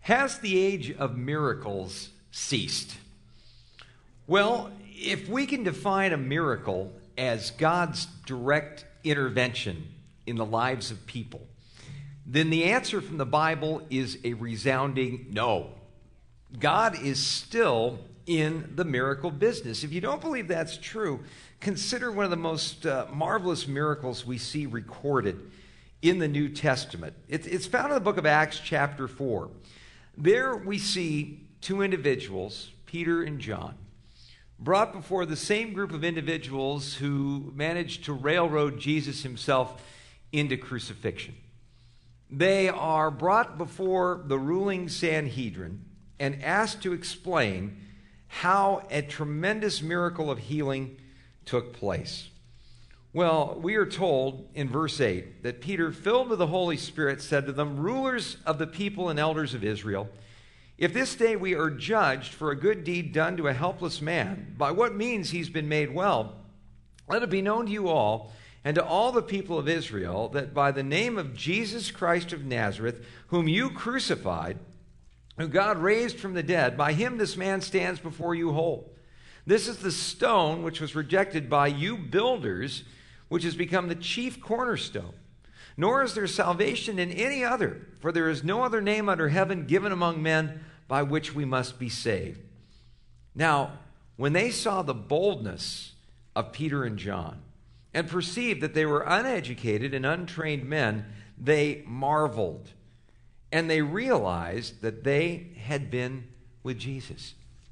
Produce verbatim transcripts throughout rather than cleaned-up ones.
Has the age of miracles ceased? Well, if we can define a miracle as God's direct intervention in the lives of people, then the answer from the Bible is a resounding no. God is still in the miracle business. If you don't believe that's true, consider one of the most uh, marvelous miracles we see recorded in the New Testament. It, it's found in the book of Acts chapter four. There we see two individuals, Peter and John, brought before the same group of individuals who managed to railroad Jesus himself into crucifixion. They are brought before the ruling Sanhedrin and asked to explain how a tremendous miracle of healing took place. Well, we are told in verse eight that Peter, filled with the Holy Spirit, said to them, "Rulers of the people and elders of Israel, if this day we are judged for a good deed done to a helpless man, by what means he's been made well, let it be known to you all and to all the people of Israel that by the name of Jesus Christ of Nazareth, whom you crucified, who God raised from the dead, by him this man stands before you whole. This is the stone which was rejected by you builders, which has become the chief cornerstone. Nor is there salvation in any other, for there is no other name under heaven given among men by which we must be saved." Now, when they saw the boldness of Peter and John and perceived that they were uneducated and untrained men, they marveled, and they realized that they had been with Jesus.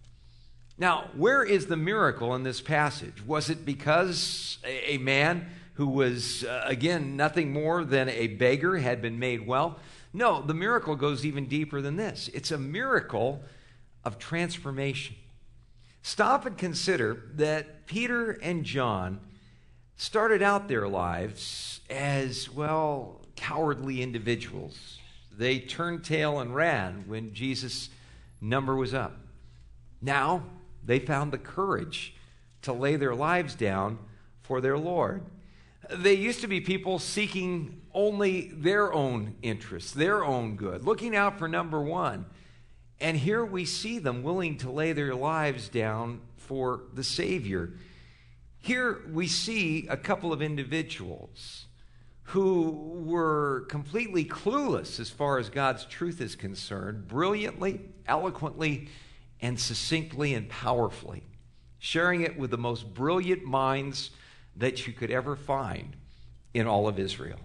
Now, where is the miracle in this passage? Was it because a, a man who was, uh, again, nothing more than a beggar had been made well? No, the miracle goes even deeper than this. It's a miracle of transformation. Stop and consider that Peter and John started out their lives as, well, cowardly individuals. They turned tail and ran when Jesus' number was up. Now, they found the courage to lay their lives down for their Lord. They used to be people seeking only their own interests, their own good, looking out for number one. And here we see them willing to lay their lives down for the Savior. Here we see a couple of individuals who were completely clueless as far as God's truth is concerned, brilliantly, eloquently, and succinctly and powerfully, sharing it with the most brilliant minds that you could ever find in all of Israel.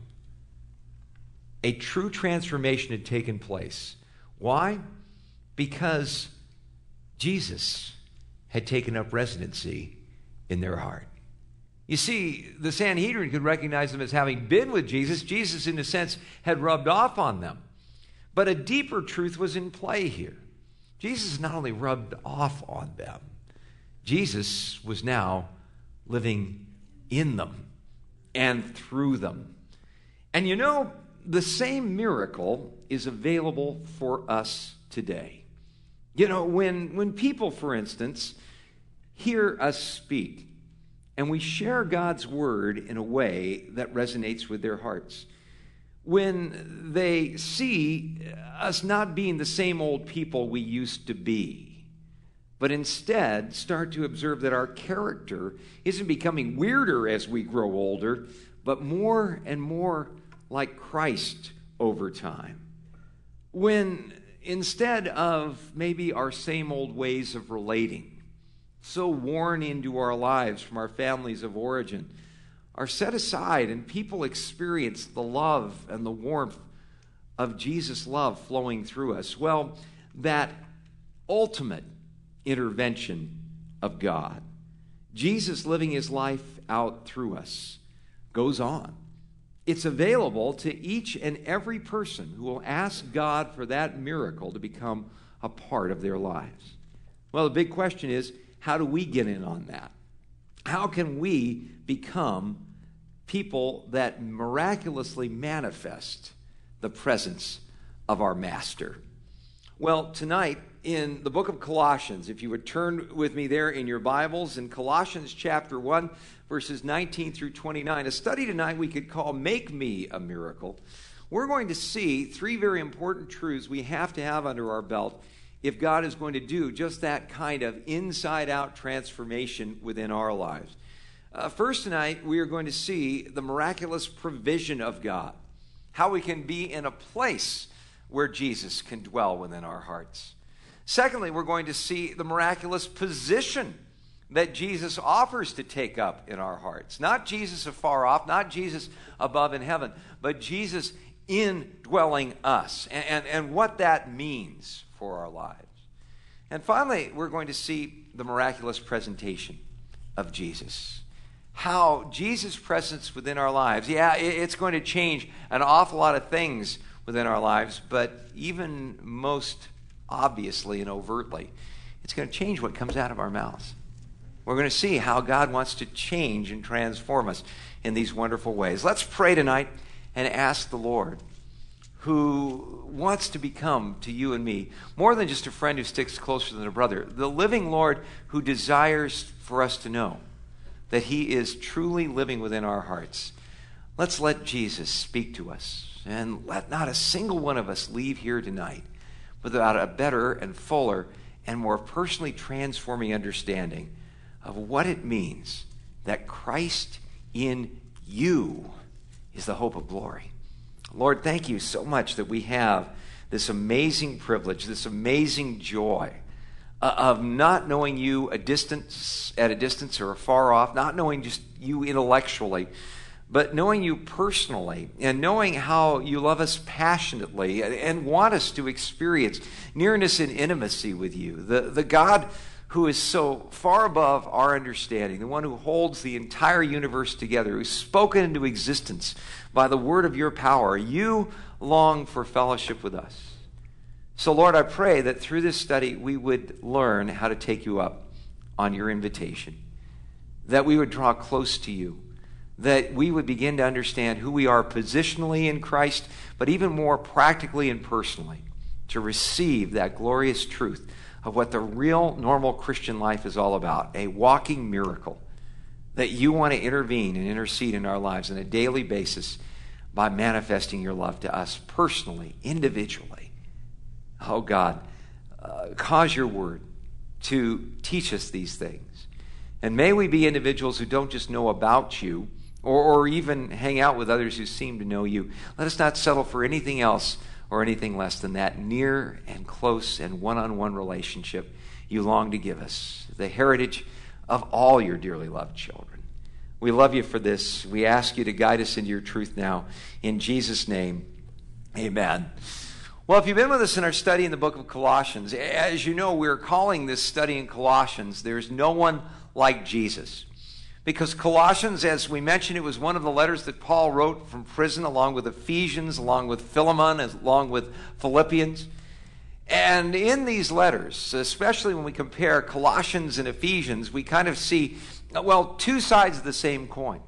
A true transformation had taken place. Why? Because Jesus had taken up residency in their heart. You see, the Sanhedrin could recognize them as having been with Jesus. Jesus, in a sense, had rubbed off on them. But a deeper truth was in play here. Jesus not only rubbed off on them, Jesus was now living in them and through them. And you know, the same miracle is available for us today. You know, when, when people, for instance, hear us speak and we share God's word in a way that resonates with their hearts, when they see us not being the same old people we used to be, but instead start to observe that our character isn't becoming weirder as we grow older, but more and more like Christ over time. When instead of maybe our same old ways of relating, so worn into our lives from our families of origin, are set aside and people experience the love and the warmth of Jesus' love flowing through us, well, that ultimate intervention of God, Jesus living his life out through us, goes on. It's available to each and every person who will ask God for that miracle to become a part of their lives. Well, the big question is, how do we get in on that? How can we become people that miraculously manifest the presence of our Master? Well, tonight in the book of Colossians, if you would turn with me there in your Bibles, in Colossians chapter one, verses nineteen through twenty-nine, a study tonight we could call Make Me a Miracle. we're going to see three very important truths we have to have under our belt if God is going to do just that kind of inside-out transformation within our lives. Uh, first tonight, we are going to see the miraculous provision of God, how we can be in a place where Jesus can dwell within our hearts. Secondly, we're going to see the miraculous position that Jesus offers to take up in our hearts. Not Jesus afar off, not Jesus above in heaven, but Jesus indwelling us, and, and, and what that means for our lives. And finally, we're going to see the miraculous presentation of Jesus. How Jesus' presence within our lives, yeah, it's going to change an awful lot of things within our lives, but even most obviously and overtly, it's going to change what comes out of our mouths. We're going to see how God wants to change and transform us in these wonderful ways. Let's pray tonight and ask the Lord, who wants to become to you and me more than just a friend who sticks closer than a brother, the living Lord who desires for us to know that he is truly living within our hearts. Let's let Jesus speak to us, and let not a single one of us leave here tonight without a better and fuller and more personally transforming understanding of what it means that Christ in you is the hope of glory. Lord, thank you so much that we have this amazing privilege, this amazing joy uh, of not knowing you a distance, at a distance or afar off, not knowing just you intellectually, but knowing you personally and knowing how you love us passionately and, and want us to experience nearness and intimacy with you. The, the God who is so far above our understanding, the one who holds the entire universe together, who's spoken into existence by the word of your power. You long for fellowship with us. So, Lord, I pray that through this study we would learn how to take you up on your invitation, that we would draw close to you, that we would begin to understand who we are positionally in Christ, but even more practically and personally, to receive that glorious truth of what the real normal Christian life is all about, a walking miracle, that you want to intervene and intercede in our lives on a daily basis by manifesting your love to us personally, individually. Oh God, uh, cause your word to teach us these things. And may we be individuals who don't just know about you or, or even hang out with others who seem to know you. Let us not settle for anything else or anything less than that near and close and one-on-one relationship you long to give us, the heritage of all your dearly loved children. We love you for this. We ask you to guide us into your truth now. In Jesus' name, amen. Well, if you've been with us in our study in the book of Colossians, as you know, we're calling this study in Colossians, There's No One Like Jesus. Because Colossians, as we mentioned, it was one of the letters that Paul wrote from prison, along with Ephesians, along with Philemon, along with Philippians. And in these letters, especially when we compare Colossians and Ephesians, we kind of see, well, two sides of the same coin.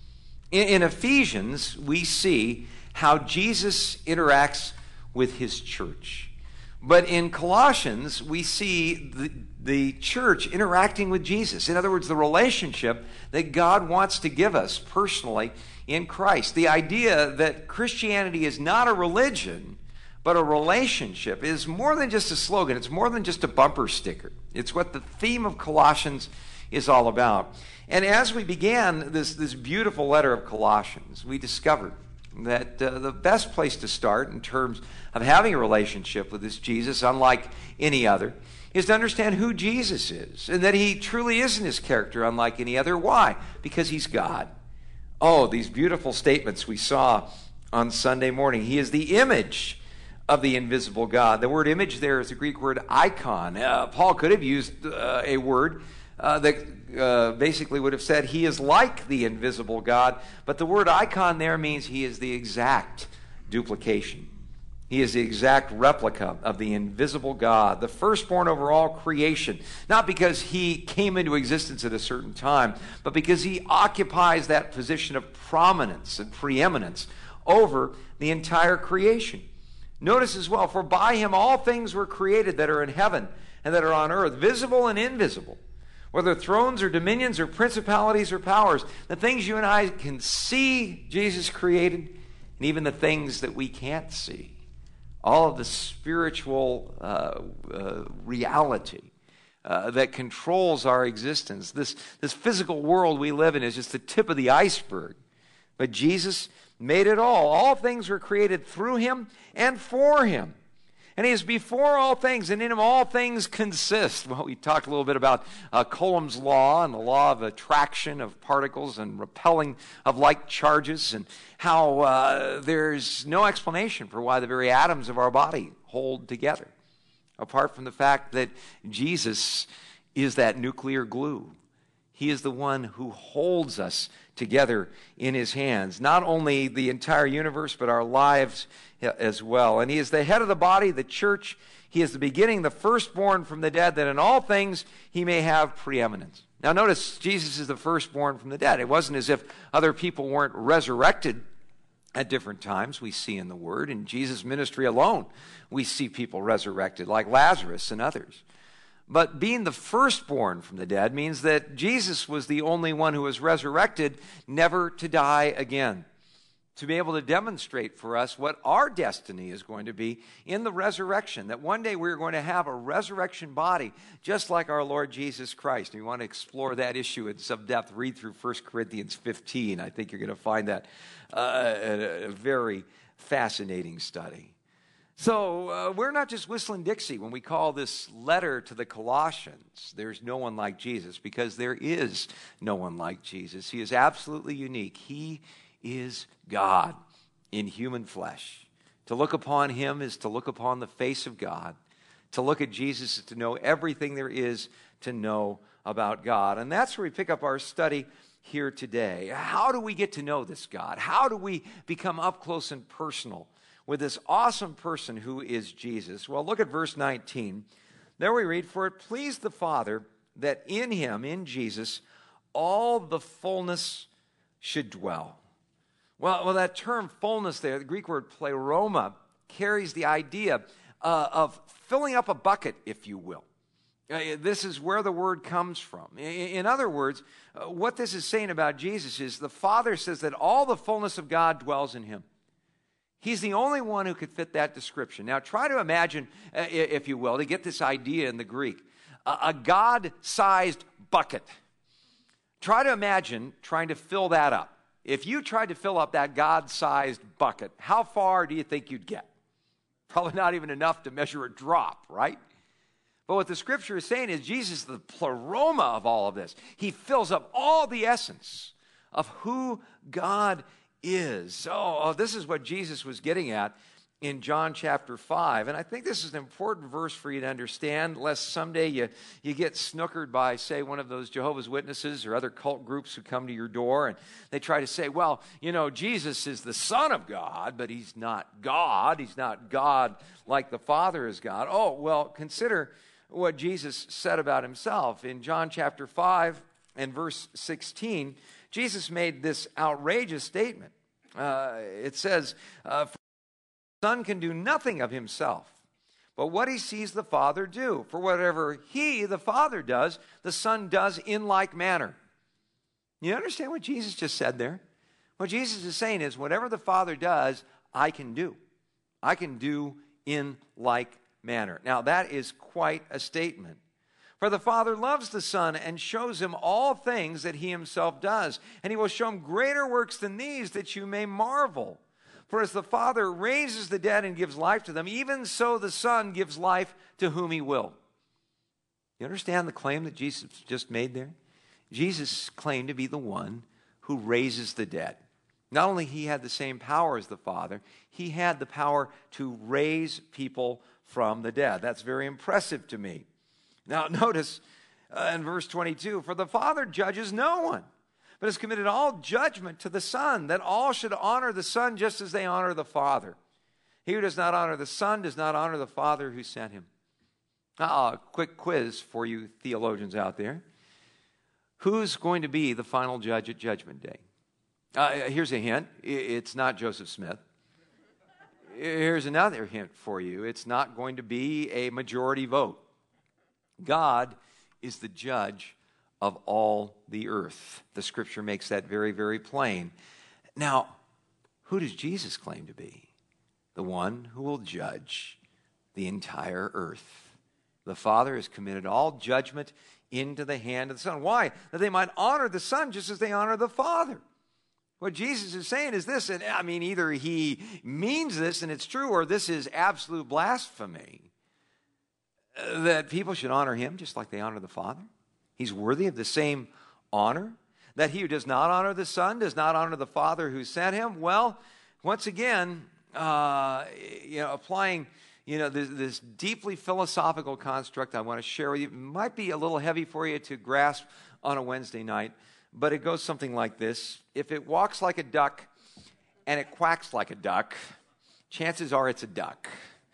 In, in Ephesians, we see how Jesus interacts with his church. But in Colossians, we see the, the church interacting with Jesus. In other words, the relationship that God wants to give us personally in Christ. The idea that Christianity is not a religion, but a relationship is more than just a slogan. It's more than just a bumper sticker. It's what the theme of Colossians is all about. And as we began this, this beautiful letter of Colossians, we discovered that uh, the best place to start in terms of having a relationship with this Jesus, unlike any other, is to understand who Jesus is, and that he truly is in his character unlike any other. Why? Because he's God. Oh, these beautiful statements we saw on Sunday morning. He is the image of the invisible God. The word image there is the Greek word icon. Uh, Paul could have used uh, a word uh, that uh, basically would have said he is like the invisible God, but the word icon there means he is the exact duplication. He is the exact replica of the invisible God, the firstborn over all creation, not because he came into existence at a certain time, but because he occupies that position of prominence and preeminence over the entire creation. Notice as well, for by him all things were created that are in heaven and that are on earth, visible and invisible, whether thrones or dominions or principalities or powers. The things you and I can see Jesus created, and even the things that we can't see, all of the spiritual uh, uh, reality uh, that controls our existence. This, this physical world we live in is just the tip of the iceberg. But Jesus made it all. All things were created through him and for him. And he is before all things, and in him all things consist. Well, we talked a little bit about uh, Coulomb's law and the law of attraction of particles and repelling of like charges, and how uh, there's no explanation for why the very atoms of our body hold together, apart from the fact that Jesus is that nuclear glue. He is the one who holds us together in his hands, not only the entire universe, but our lives as well. And he is the head of the body, the church. He is the beginning, the firstborn from the dead, that in all things he may have preeminence. Now notice, Jesus is the firstborn from the dead. It wasn't as if other people weren't resurrected at different times. We see in the Word, in Jesus' ministry alone, we see people resurrected, like Lazarus and others. But being the firstborn from the dead means that Jesus was the only one who was resurrected, never to die again, to be able to demonstrate for us what our destiny is going to be in the resurrection, that one day we're going to have a resurrection body just like our Lord Jesus Christ. And you want to explore that issue in some depth, read through First Corinthians fifteen. I think you're going to find that uh, a, a very fascinating study. So uh, we're not just whistling Dixie when we call this letter to the Colossians, there's no one like Jesus, because there is no one like Jesus. He is absolutely unique. He is God in human flesh. To look upon him is to look upon the face of God. To look at Jesus is to know everything there is to know about God. And that's where we pick up our study here today. How do we get to know this God? How do we become up close and personal with this awesome person who is Jesus? Well, look at verse nineteen. There we read, "For it pleased the Father that in him, in Jesus, all the fullness should dwell." Well, well that term fullness there, the Greek word pleroma, carries the idea uh, of filling up a bucket, if you will. Uh, this is where the word comes from. In, in other words, uh, what this is saying about Jesus is the Father says that all the fullness of God dwells in him. He's the only one who could fit that description. Now, try to imagine, uh, if you will, to get this idea in the Greek, a, a God-sized bucket. Try to imagine trying to fill that up. If you tried to fill up that God-sized bucket, how far do you think you'd get? Probably not even enough to measure a drop, right? But what the Scripture is saying is Jesus is the pleroma of all of this. He fills up all the essence of who God is. is. So oh, this is what Jesus was getting at in John chapter five. And I think this is an important verse for you to understand, lest someday you, you get snookered by, say, one of those Jehovah's Witnesses or other cult groups who come to your door and they try to say, well, you know, Jesus is the Son of God, but he's not God. He's not God like the Father is God. Oh, well, consider what Jesus said about himself. In John chapter five and verse sixteen, Jesus made this outrageous statement. Uh, it says, uh, "For the Son can do nothing of himself, but what he sees the Father do. For whatever he, the Father, does, the Son does in like manner." You understand what Jesus just said there? What Jesus is saying is, whatever the Father does, I can do. I can do in like manner. Now, that is quite a statement. For the Father loves the Son and shows him all things that he himself does. And he will show him greater works than these, that you may marvel. For as the Father raises the dead and gives life to them, even so the Son gives life to whom he will. You understand the claim that Jesus just made there? Jesus claimed to be the one who raises the dead. Not only he had the same power as the Father, he had the power to raise people from the dead. That's very impressive to me. Now, notice uh, in verse twenty-two, "For the Father judges no one, but has committed all judgment to the Son, that all should honor the Son just as they honor the Father. He who does not honor the Son does not honor the Father who sent him." Uh, a quick quiz for you theologians out there. Who's going to be the final judge at Judgment Day? Uh, here's a hint. It's not Joseph Smith. Here's another hint for you. It's not going to be a majority vote. God is the judge of all the earth. The Scripture makes that very, very plain. Now, Who does Jesus claim to be? The one who will judge the entire earth. The Father has committed all judgment into the hand of the Son. Why? That they might honor the Son just as they honor the Father. What Jesus is saying is this, and I mean, either he means this and it's true, or this is absolute blasphemy, that people should honor him just like they honor the Father. He's worthy of the same honor. That he who does not honor the Son does not honor the Father who sent him. Well, once again, uh, you know, applying you know this, this deeply philosophical construct I want to share with you. It might be a little heavy for you to grasp on a Wednesday night, but it goes something like this. If it walks like a duck and it quacks like a duck, chances are it's a duck.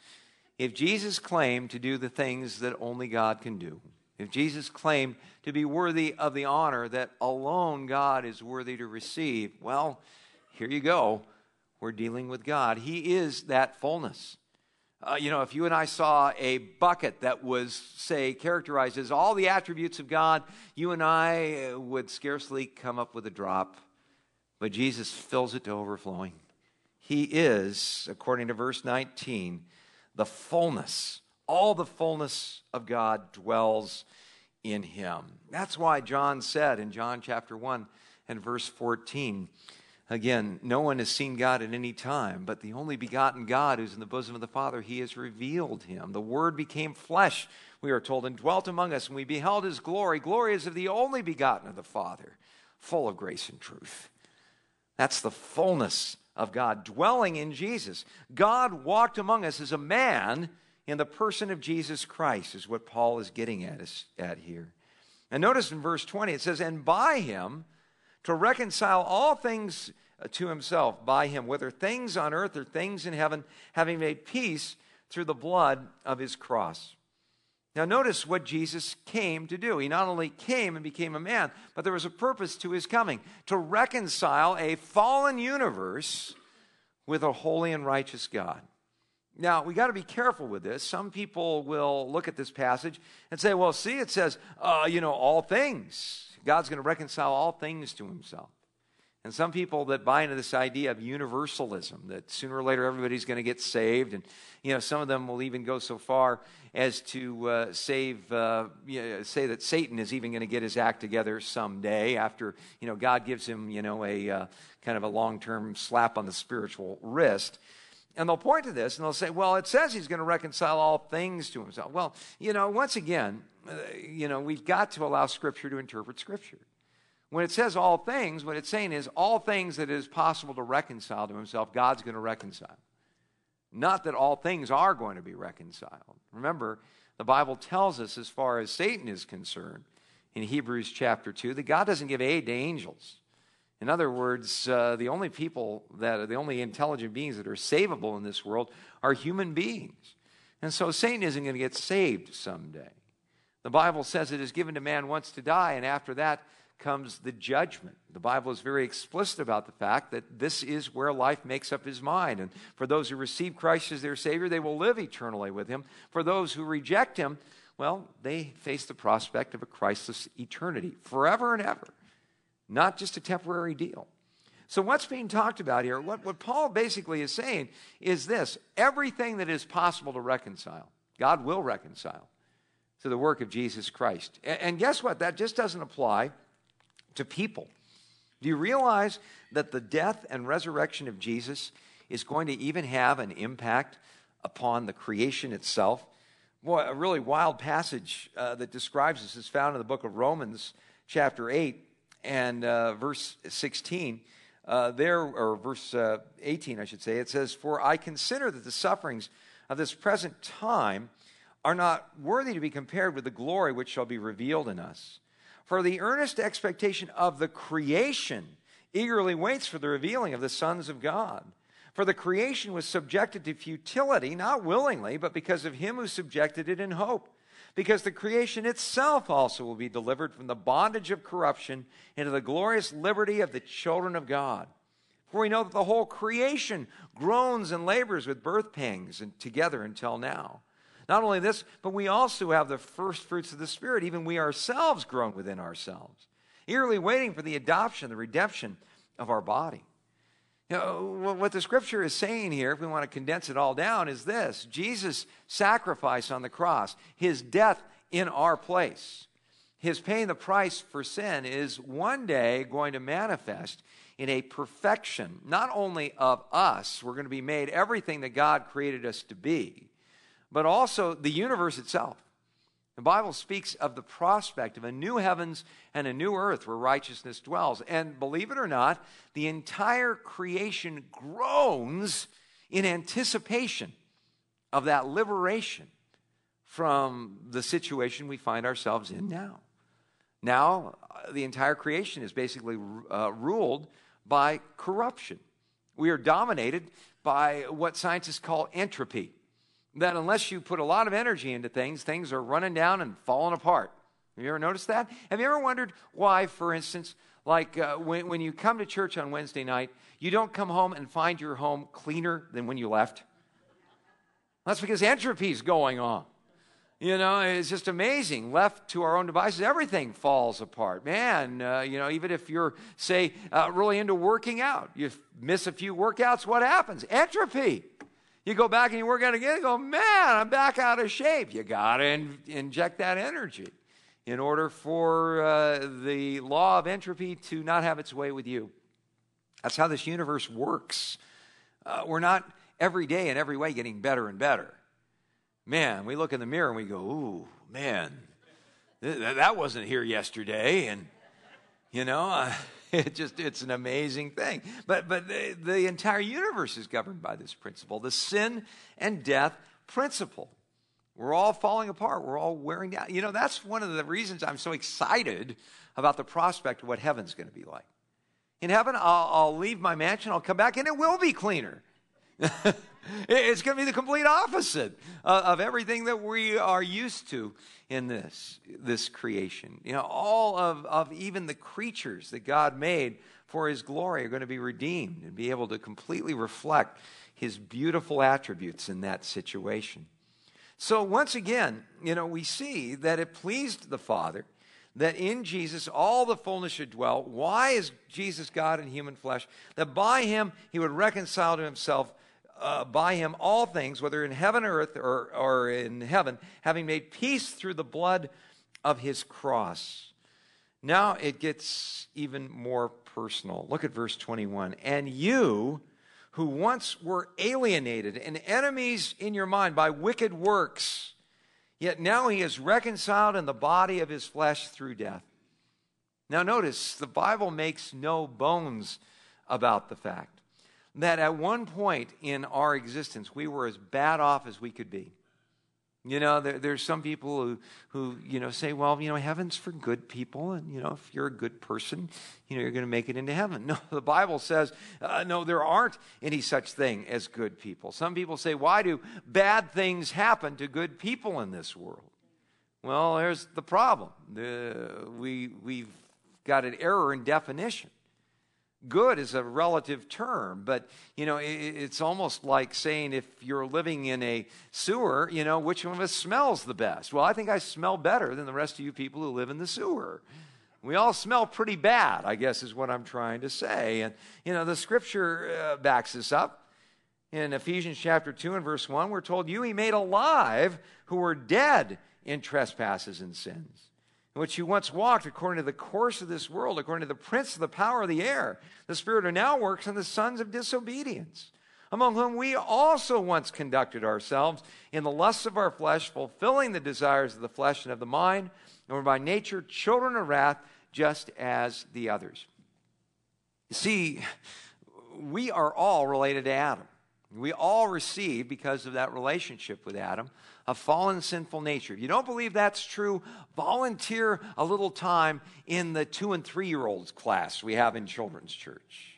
If Jesus claimed to do the things that only God can do, if Jesus claimed to be worthy of the honor that alone God is worthy to receive, well, here you go. We're dealing with God. He is that fullness. Uh, you know, if you and I saw a bucket that was, say, characterized as all the attributes of God, you and I would scarcely come up with a drop. But Jesus fills it to overflowing. He is, according to verse nineteen, the fullness. All the fullness of God dwells in him. That's why John said in John chapter one and verse fourteen, again, no one has seen God at any time, but the only begotten God who's in the bosom of the Father, he has revealed him. The Word became flesh, we are told, and dwelt among us, and we beheld his glory. Glory is of the only begotten of the Father, full of grace and truth. That's the fullness of God dwelling in Jesus. God walked among us as a man in the person of Jesus Christ, is what Paul is getting at, us, at here. And notice in verse twenty, it says, and by him to reconcile all things to himself, by him, whether things on earth or things in heaven, having made peace through the blood of his cross. Now notice what Jesus came to do. He not only came and became a man, but there was a purpose to his coming, to reconcile a fallen universe with a holy and righteous God. Now, we got to be careful with this. Some people will look at this passage and say, well, see, it says, uh, you know, all things. God's going to reconcile all things to himself. And some people that buy into this idea of universalism, that sooner or later everybody's going to get saved. And, you know, some of them will even go so far as to uh, save, uh, you know, say that Satan is even going to get his act together someday after, you know, God gives him, you know, a uh, kind of a long-term slap on the spiritual wrist. And they'll point to this and they'll say, well, it says he's going to reconcile all things to himself. Well, you know, once again, uh, you know, we've got to allow Scripture to interpret Scripture. When it says all things, what it's saying is all things that it is possible to reconcile to himself, God's going to reconcile. Not that all things are going to be reconciled. Remember, the Bible tells us as far as Satan is concerned in Hebrews chapter two that God doesn't give aid to angels. In other words, uh, the only people that are the only intelligent beings that are savable in this world are human beings. And so Satan isn't going to get saved someday. The Bible says it is given to man once to die, and after that comes the judgment. The Bible is very explicit about the fact that this is where life makes up his mind. And for those who receive Christ as their Savior, they will live eternally with him. For those who reject him, well, they face the prospect of a Christless eternity, forever and ever. Not just a temporary deal. So what's being talked about here, what, what Paul basically is saying is this: everything that is possible to reconcile, God will reconcile to the work of Jesus Christ. And, and guess what? That just doesn't apply to people. Do you realize that the death and resurrection of Jesus is going to even have an impact upon the creation itself? Boy, a really wild passage uh, that describes this is found in the book of Romans, chapter eight. And uh, verse sixteen, uh, there, or verse uh, eighteen, I should say, it says, for I consider that the sufferings of this present time are not worthy to be compared with the glory which shall be revealed in us. For the earnest expectation of the creation eagerly waits for the revealing of the sons of God. For the creation was subjected to futility, not willingly, but because of him who subjected it in hope. Because the creation itself also will be delivered from the bondage of corruption into the glorious liberty of the children of God. For we know that the whole creation groans and labors with birth pangs and together until now. Not only this, but we also have the first fruits of the Spirit. Even we ourselves groan within ourselves, eagerly waiting for the adoption, the redemption of our body. You know, what the scripture is saying here, if we want to condense it all down, is this: Jesus' sacrifice on the cross, his death in our place, his paying the price for sin, is one day going to manifest in a perfection, not only of us, we're going to be made everything that God created us to be, but also the universe itself. The Bible speaks of the prospect of a new heavens and a new earth where righteousness dwells. And believe it or not, the entire creation groans in anticipation of that liberation from the situation we find ourselves in now. Now, the entire creation is basically uh, ruled by corruption. We are dominated by what scientists call entropy. That unless you put a lot of energy into things, things are running down and falling apart. Have you ever noticed that? Have you ever wondered why, for instance, like uh, when, when you come to church on Wednesday night, you don't come home and find your home cleaner than when you left? That's because entropy is going on. You know, it's just amazing. Left to our own devices, everything falls apart. Man, uh, you know, even if you're, say, uh, really into working out, you miss a few workouts, what happens? Entropy. You go back and you work out again and go, man, I'm back out of shape. You got to in- inject that energy in order for uh, the law of entropy to not have its way with you. That's how this universe works. Uh, we're not every day in every way getting better and better. Man, we look in the mirror and we go, ooh, man, th- that wasn't here yesterday. And, you know, uh, it just, it's an amazing thing. But, but the, the entire universe is governed by this principle, the sin and death principle. We're all falling apart. We're all wearing down. You know, that's one of the reasons I'm so excited about the prospect of what heaven's going to be like. In heaven, I'll, I'll leave my mansion, I'll come back, and it will be cleaner. It's going to be the complete opposite of everything that we are used to in this, this creation. You know, all of, of even the creatures that God made for his glory are going to be redeemed and be able to completely reflect his beautiful attributes in that situation. So once again, you know, we see that it pleased the Father that in Jesus all the fullness should dwell. Why is Jesus God in human flesh? That by him he would reconcile to himself Uh, by him all things, whether in heaven or earth or, or in heaven, having made peace through the blood of his cross. Now it gets even more personal. Look at verse twenty-one. And you who once were alienated and enemies in your mind by wicked works, yet now he is reconciled in the body of his flesh through death. Now notice, the Bible makes no bones about the fact that at one point in our existence, we were as bad off as we could be. You know, there, there's some people who, who, you know, say, well, you know, heaven's for good people. And, you know, if you're a good person, you know, you're going to make it into heaven. No, the Bible says, uh, no, there aren't any such thing as good people. Some people say, why do bad things happen to good people in this world? Well, there's the problem. The, we, we've got an error in definition. Good is a relative term, but, you know, it, it's almost like saying if you're living in a sewer, you know, which one of us smells the best? Well, I think I smell better than the rest of you people who live in the sewer. We all smell pretty bad, I guess is what I'm trying to say. And, you know, the scripture uh, backs this up. In Ephesians chapter two and verse one, we're told, you he made alive who were dead in trespasses and sins, in which you once walked according to the course of this world, according to the prince of the power of the air, the spirit who now works in the sons of disobedience, among whom we also once conducted ourselves in the lusts of our flesh, fulfilling the desires of the flesh and of the mind, and were by nature children of wrath, just as the others. You see, we are all related to Adam. We all receive, because of that relationship with Adam, a fallen, sinful nature. If you don't believe that's true, volunteer a little time in the two- and three-year-olds class we have in children's church.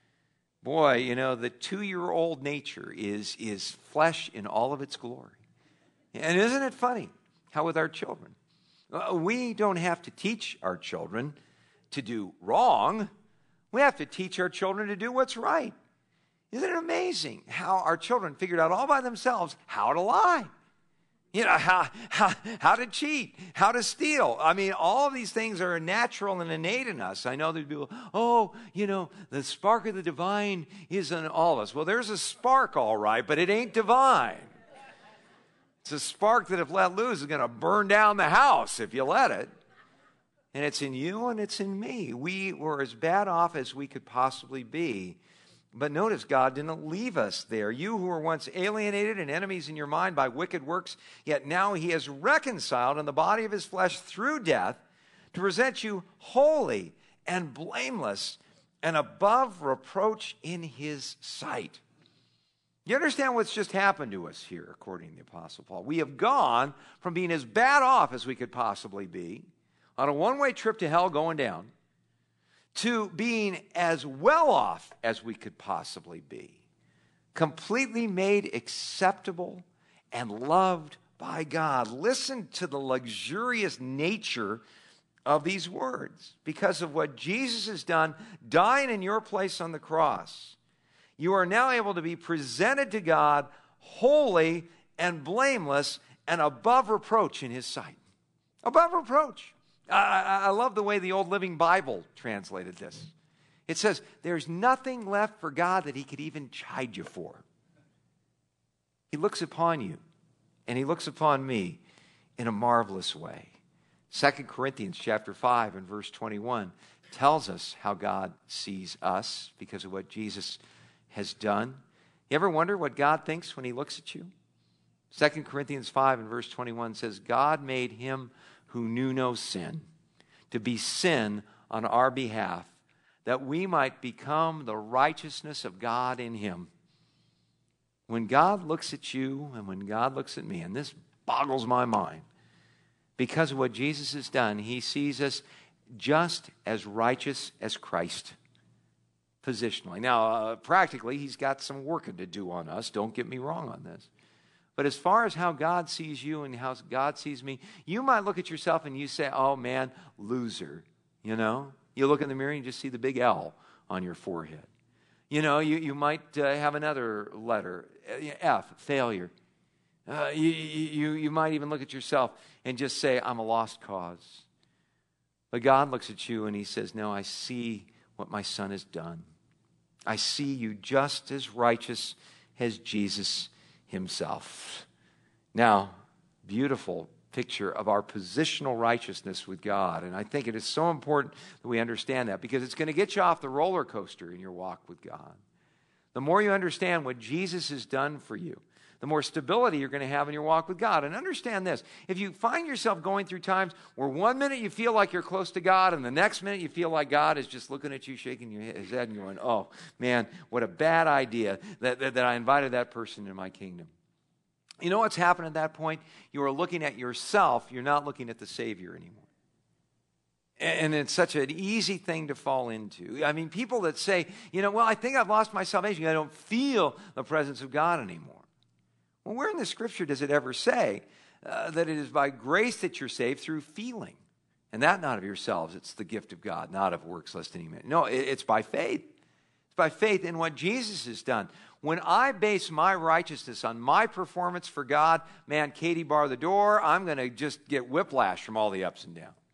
Boy, you know, the two-year-old nature is, is flesh in all of its glory. And isn't it funny how with our children, uh, we don't have to teach our children to do wrong. We have to teach our children to do what's right. Isn't it amazing how our children figured out all by themselves how to lie? You know, how, how, how to cheat, how to steal. I mean, all of these things are natural and innate in us. I know there's people, oh, you know, the spark of the divine is in all of us. Well, there's a spark, all right, but it ain't divine. It's a spark that if let loose is going to burn down the house if you let it. And it's in you and it's in me. We were as bad off as we could possibly be. But notice, God didn't leave us there. You who were once alienated and enemies in your mind by wicked works, yet now he has reconciled in the body of his flesh through death to present you holy and blameless and above reproach in his sight. You understand what's just happened to us here, according to the Apostle Paul? We have gone from being as bad off as we could possibly be, on a one-way trip to hell going down, to being as well off as we could possibly be, completely made acceptable and loved by God. Listen to the luxurious nature of these words. Because of what Jesus has done, dying in your place on the cross, you are now able to be presented to God holy and blameless and above reproach in his sight. Above reproach. I, I love the way the Old Living Bible translated this. It says, there's nothing left for God that he could even chide you for. He looks upon you, and he looks upon me in a marvelous way. Second Corinthians chapter five and verse twenty-one tells us how God sees us because of what Jesus has done. You ever wonder what God thinks when he looks at you? Second Corinthians five and verse twenty-one says, God made him who knew no sin, to be sin on our behalf, that we might become the righteousness of God in him. When God looks at you and when God looks at me, and this boggles my mind, because of what Jesus has done, he sees us just as righteous as Christ, positionally. Now, uh, practically, he's got some work to do on us. Don't get me wrong on this. But as far as how God sees you and how God sees me, you might look at yourself and you say, oh man, loser, you know? You look in the mirror and you just see the big L on your forehead. You know, you, you might uh, have another letter, F, failure. Uh, you, you, you might even look at yourself and just say, I'm a lost cause. But God looks at you and he says, no, I see what my son has done. I see you just as righteous as Jesus himself. Now, beautiful picture of our positional righteousness with God. And I think it is so important that we understand that because it's going to get you off the roller coaster in your walk with God. The more you understand what Jesus has done for you, the more stability you're going to have in your walk with God. And understand this, if you find yourself going through times where one minute you feel like you're close to God and the next minute you feel like God is just looking at you, shaking your his head and going, oh man, what a bad idea that, that, that I invited that person into my kingdom. You know what's happened at that point? You are looking at yourself, you're not looking at the Savior anymore. And it's such an easy thing to fall into. I mean, people that say, you know, well, I think I've lost my salvation. I don't feel the presence of God anymore. Well, where in the Scripture does it ever say uh, that it is by grace that you're saved through feeling? And that not of yourselves. It's the gift of God, not of works lest any man. No, it, it's by faith. It's by faith in what Jesus has done. When I base my righteousness on my performance for God, man, Katie, bar the door, I'm going to just get whiplash from all the ups and downs.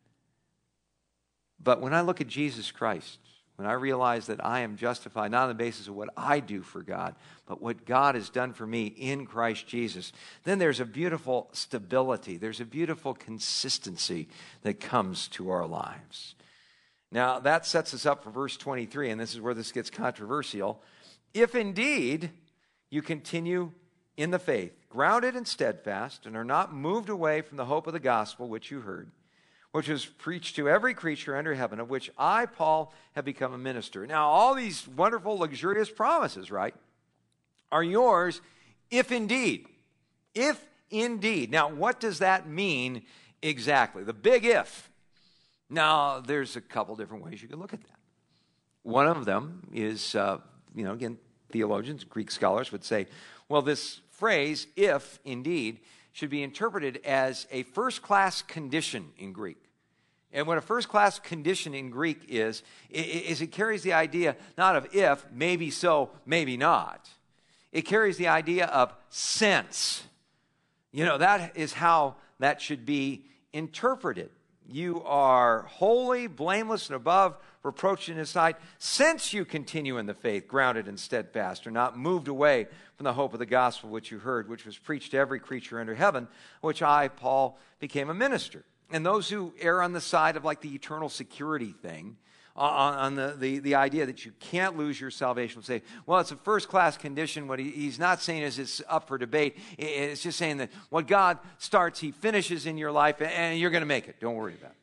But when I look at Jesus Christ, when I realize that I am justified not on the basis of what I do for God, but what God has done for me in Christ Jesus, then there's a beautiful stability. There's a beautiful consistency that comes to our lives. Now, that sets us up for verse twenty-three, and this is where this gets controversial. If indeed you continue in the faith, grounded and steadfast, and are not moved away from the hope of the gospel which you heard, which was preached to every creature under heaven, of which I, Paul, have become a minister. Now, all these wonderful, luxurious promises, right, are yours if indeed. If indeed. Now, what does that mean exactly? The big if. Now, there's a couple different ways you can look at that. One of them is, uh, you know, again, theologians, Greek scholars would say, well, this phrase, if indeed, should be interpreted as a first-class condition in Greek. And what a first-class condition in Greek is, is it carries the idea not of if, maybe so, maybe not. It carries the idea of since. You know, that is how that should be interpreted. You are holy, blameless, and above reproach in his sight, since you continue in the faith, grounded and steadfast, are not moved away from the hope of the gospel which you heard, which was preached to every creature under heaven, which I, Paul, became a minister. And those who err on the side of like the eternal security thing, on, on the, the, the idea that you can't lose your salvation, will say, well, it's a first-class condition. What he, he's not saying is it's up for debate. It's just saying that what God starts, he finishes in your life, and you're going to make it. Don't worry about it.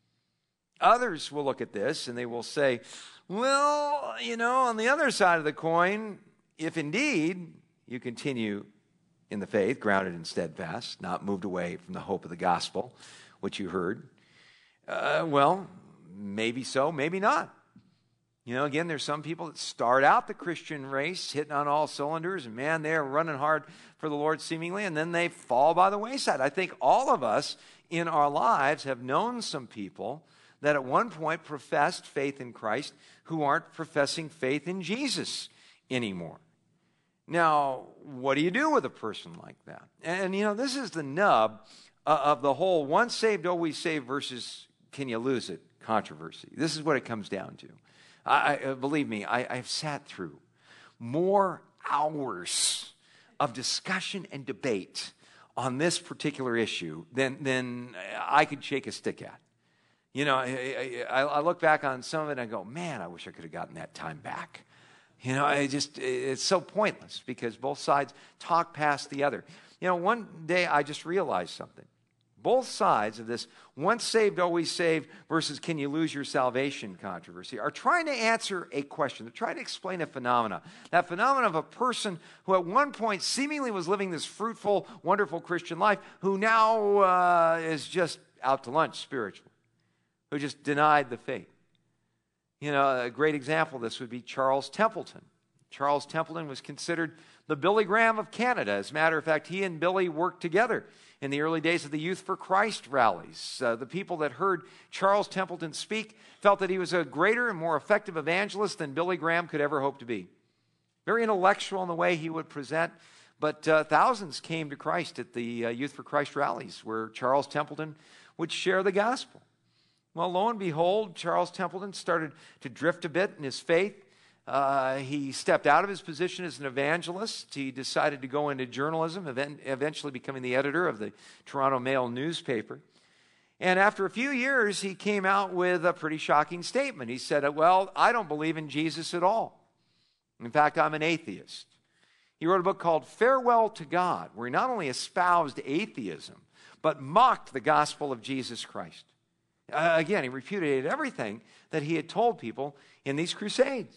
Others will look at this, and they will say, well, you know, on the other side of the coin, if indeed you continue in the faith, grounded and steadfast, not moved away from the hope of the gospel, which you heard, uh, well, maybe so, maybe not. You know, again, there's some people that start out the Christian race hitting on all cylinders, and man, they're running hard for the Lord seemingly, and then they fall by the wayside. I think all of us in our lives have known some people that at one point professed faith in Christ who aren't professing faith in Jesus anymore. Now, what do you do with a person like that? And, you know, this is the nub uh, of the whole once saved, always saved versus can you lose it controversy. This is what it comes down to. I, I believe me, I, I've sat through more hours of discussion and debate on this particular issue than, than I could shake a stick at. You know, I, I, I look back on some of it and I go, man, I wish I could have gotten that time back. You know, I just, it's so pointless because both sides talk past the other. You know, one day I just realized something. Both sides of this once saved, always saved versus can you lose your salvation controversy are trying to answer a question. They're trying to explain a phenomena. That phenomena of a person who at one point seemingly was living this fruitful, wonderful Christian life who now uh, is just out to lunch spiritually, who just denied the faith. You know, a great example of this would be Charles Templeton. Charles Templeton was considered the Billy Graham of Canada. As a matter of fact, he and Billy worked together in the early days of the Youth for Christ rallies. Uh, the people that heard Charles Templeton speak felt that he was a greater and more effective evangelist than Billy Graham could ever hope to be. Very intellectual in the way he would present, but uh, thousands came to Christ at the uh, Youth for Christ rallies where Charles Templeton would share the gospel. Well, lo and behold, Charles Templeton started to drift a bit in his faith. Uh, he stepped out of his position as an evangelist. He decided to go into journalism, event- eventually becoming the editor of the Toronto Mail newspaper. And after a few years, he came out with a pretty shocking statement. He said, well, I don't believe in Jesus at all. In fact, I'm an atheist. He wrote a book called Farewell to God, where he not only espoused atheism, but mocked the gospel of Jesus Christ. Uh, again, he repudiated everything that he had told people in these crusades.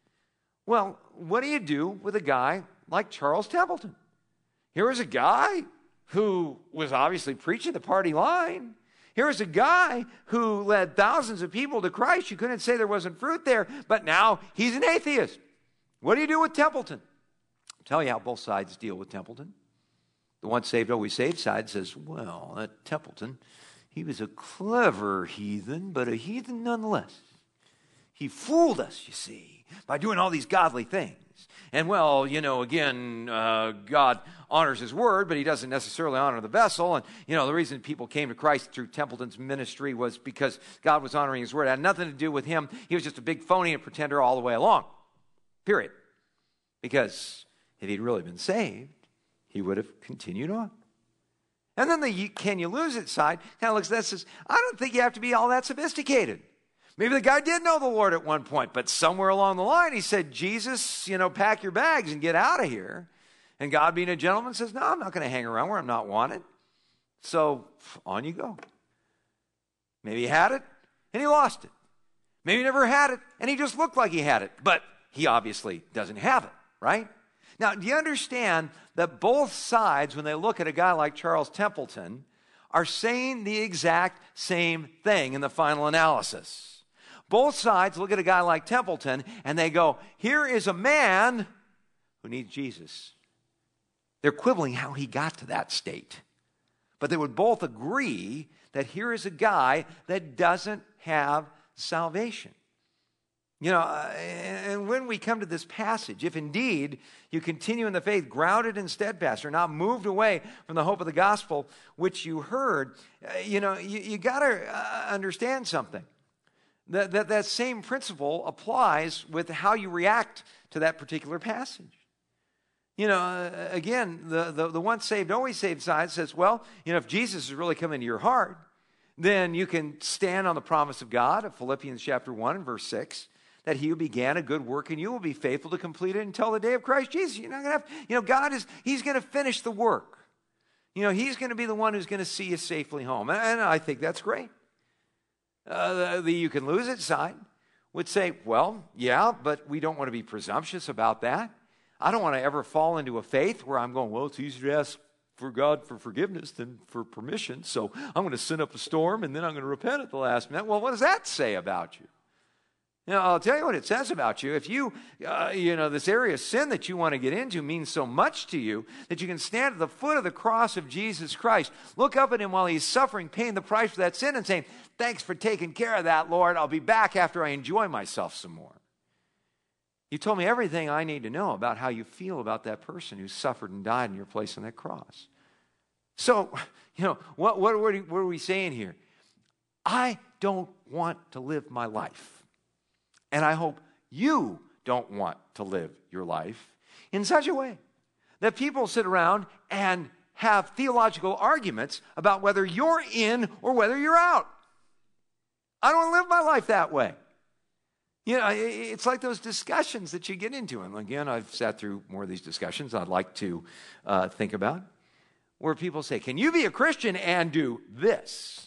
Well, what do you do with a guy like Charles Templeton? Here was a guy who was obviously preaching the party line. Here was a guy who led thousands of people to Christ. You couldn't say there wasn't fruit there, but now he's an atheist. What do you do with Templeton? I'll tell you how both sides deal with Templeton. The once saved, always saved side says, well, that Templeton, he was a clever heathen, but a heathen nonetheless. He fooled us, you see, by doing all these godly things. And well, you know, again, uh, God honors his word, but he doesn't necessarily honor the vessel. And, you know, the reason people came to Christ through Templeton's ministry was because God was honoring his word. It had nothing to do with him. He was just a big phony and pretender all the way along. Period. Because if he'd really been saved, he would have continued on. And then the can you lose it side kind of looks at that and says, I don't think you have to be all that sophisticated. Maybe the guy did know the Lord at one point, but somewhere along the line he said, Jesus, you know, pack your bags and get out of here. And God, being a gentleman, says, no, I'm not going to hang around where I'm not wanted. So on you go. Maybe he had it and he lost it. Maybe he never had it and he just looked like he had it, but he obviously doesn't have it, right? Now, do you understand that both sides, when they look at a guy like Charles Templeton, are saying the exact same thing in the final analysis? Both sides look at a guy like Templeton and they go, here is a man who needs Jesus. They're quibbling how he got to that state. But they would both agree that here is a guy that doesn't have salvation. You know, uh, and when we come to this passage, if indeed you continue in the faith, grounded and steadfast, are not moved away from the hope of the gospel which you heard, uh, you know, you, you got to uh, understand something. That, that that same principle applies with how you react to that particular passage. You know, uh, again, the, the, the once saved, always saved side says, well, you know, if Jesus has really come into your heart, then you can stand on the promise of God of Philippians chapter one and verse six, that he who began a good work in you will be faithful to complete it until the day of Christ Jesus. You're not going to have, you know, God is, he's going to finish the work. You know, he's going to be the one who's going to see you safely home. And, and I think that's great. Uh, the, the you can lose it side would say, well, yeah, but we don't want to be presumptuous about that. I don't want to ever fall into a faith where I'm going, well, it's easier to ask for God for forgiveness than for permission. So I'm going to send up a storm and then I'm going to repent at the last minute. Well, what does that say about you? You know, I'll tell you what it says about you. If you, uh, you know, this area of sin that you want to get into means so much to you that you can stand at the foot of the cross of Jesus Christ, look up at him while he's suffering, paying the price for that sin and saying, thanks for taking care of that, Lord. I'll be back after I enjoy myself some more. You told me everything I need to know about how you feel about that person who suffered and died in your place on that cross. So, you know, what, what, what are we saying here? I don't want to live my life. And I hope you don't want to live your life in such a way that people sit around and have theological arguments about whether you're in or whether you're out. I don't want to live my life that way. You know, it's like those discussions that you get into. And again, I've sat through more of these discussions I'd like to uh, think about, where people say, can you be a Christian and do this?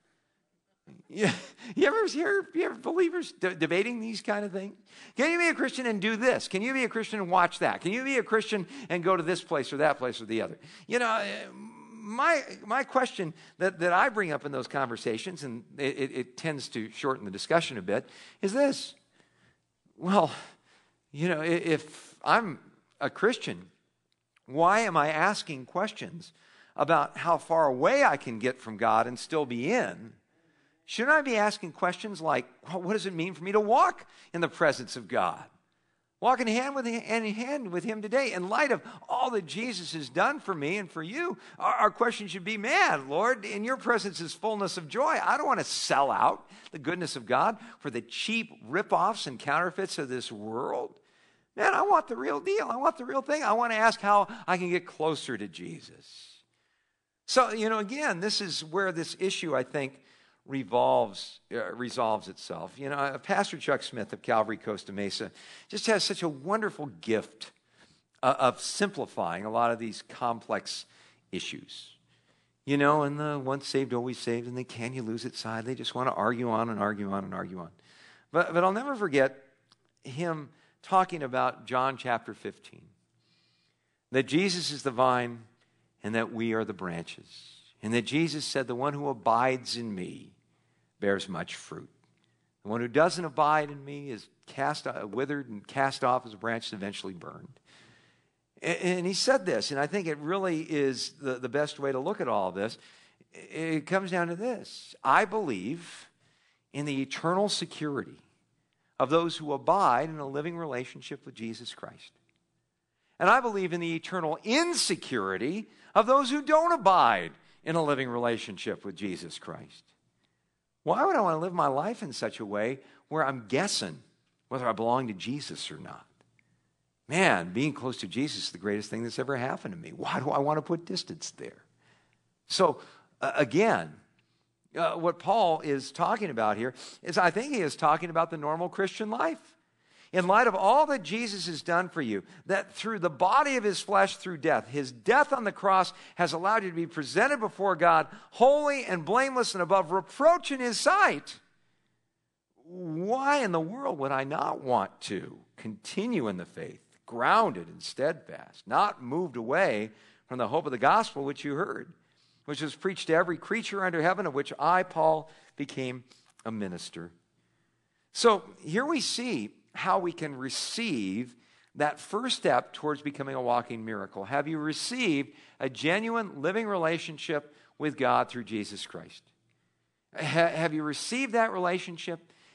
Yeah, you ever hear you ever believers de- debating these kind of things? Can you be a Christian and do this? Can you be a Christian and watch that? Can you be a Christian and go to this place or that place or the other? You know, my my question that, that I bring up in those conversations, and it, it, it tends to shorten the discussion a bit, is this. Well, you know, if I'm a Christian, why am I asking questions about how far away I can get from God and still be in? Shouldn't I be asking questions like, well, what does it mean for me to walk in the presence of God? Walking hand with hand in hand with him today. In light of all that Jesus has done for me and for you, our, our question should be, man, Lord, in your presence is fullness of joy. I don't want to sell out the goodness of God for the cheap rip-offs and counterfeits of this world. Man, I want the real deal. I want the real thing. I want to ask how I can get closer to Jesus. So, you know, again, this is where this issue, I think, revolves, uh, resolves itself. You know, uh, Pastor Chuck Smith of Calvary Costa Mesa just has such a wonderful gift uh, of simplifying a lot of these complex issues. You know, and the once saved, always saved, and the can you lose it side, they just want to argue on and argue on and argue on. But, but I'll never forget him talking about John chapter fifteen, that Jesus is the vine and that we are the branches. And that Jesus said, the one who abides in me bears much fruit. The one who doesn't abide in me is cast, uh, withered and cast off as a branch and eventually burned. And, and he said this, and I think it really is the, the best way to look at all of this. It comes down to this. I believe in the eternal security of those who abide in a living relationship with Jesus Christ. And I believe in the eternal insecurity of those who don't abide in a living relationship with Jesus Christ. Why would I want to live my life in such a way where I'm guessing whether I belong to Jesus or not? Man, being close to Jesus is the greatest thing that's ever happened to me. Why do I want to put distance there? So, uh, again, uh, what Paul is talking about here is I think he is talking about the normal Christian life. In light of all that Jesus has done for you, that through the body of his flesh through death, his death on the cross has allowed you to be presented before God, holy and blameless and above reproach in his sight. Why in the world would I not want to continue in the faith, grounded and steadfast, not moved away from the hope of the gospel which you heard, which was preached to every creature under heaven, of which I, Paul, became a minister? So here we see how we can receive that first step towards becoming a walking miracle. Have you received a genuine living relationship with God through Jesus Christ? Ha- have you received that relationship?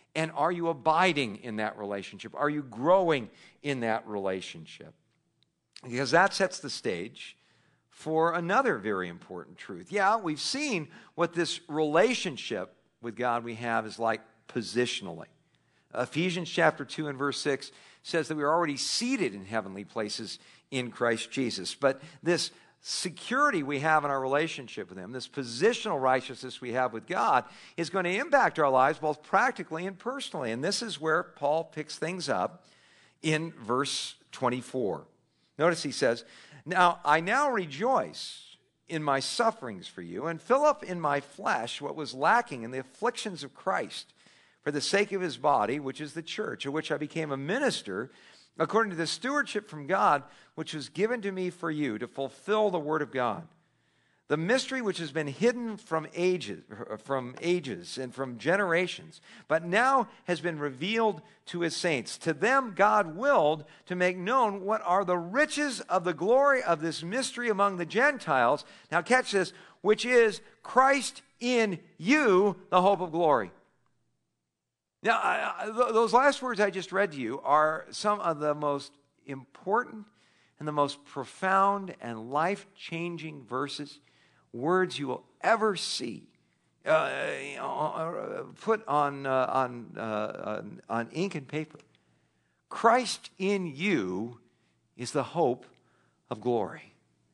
And are you abiding in that relationship? Are you growing in that relationship? Because that sets the stage for another very important truth. Yeah, we've seen what this relationship with God we have is like positionally. Ephesians chapter two and verse six says that we're already seated in heavenly places in Christ Jesus. But this security we have in our relationship with Him, this positional righteousness we have with God, is going to impact our lives both practically and personally. And this is where Paul picks things up in verse twenty-four. Notice he says, "Now I now rejoice in my sufferings for you, and fill up in my flesh what was lacking in the afflictions of Christ, for the sake of His body, which is the church, of which I became a minister, according to the stewardship from God, which was given to me for you, to fulfill the word of God. The mystery which has been hidden from ages, from ages and from generations, but now has been revealed to His saints. To them God willed to make known what are the riches of the glory of this mystery among the Gentiles." Now catch this, "which is Christ in you, the hope of glory." Now, I, I, th- those last words I just read to you are some of the most important and the most profound and life-changing verses, words you will ever see uh, you know, put on, uh, on, uh, on, on ink and paper. Christ in you is the hope of glory.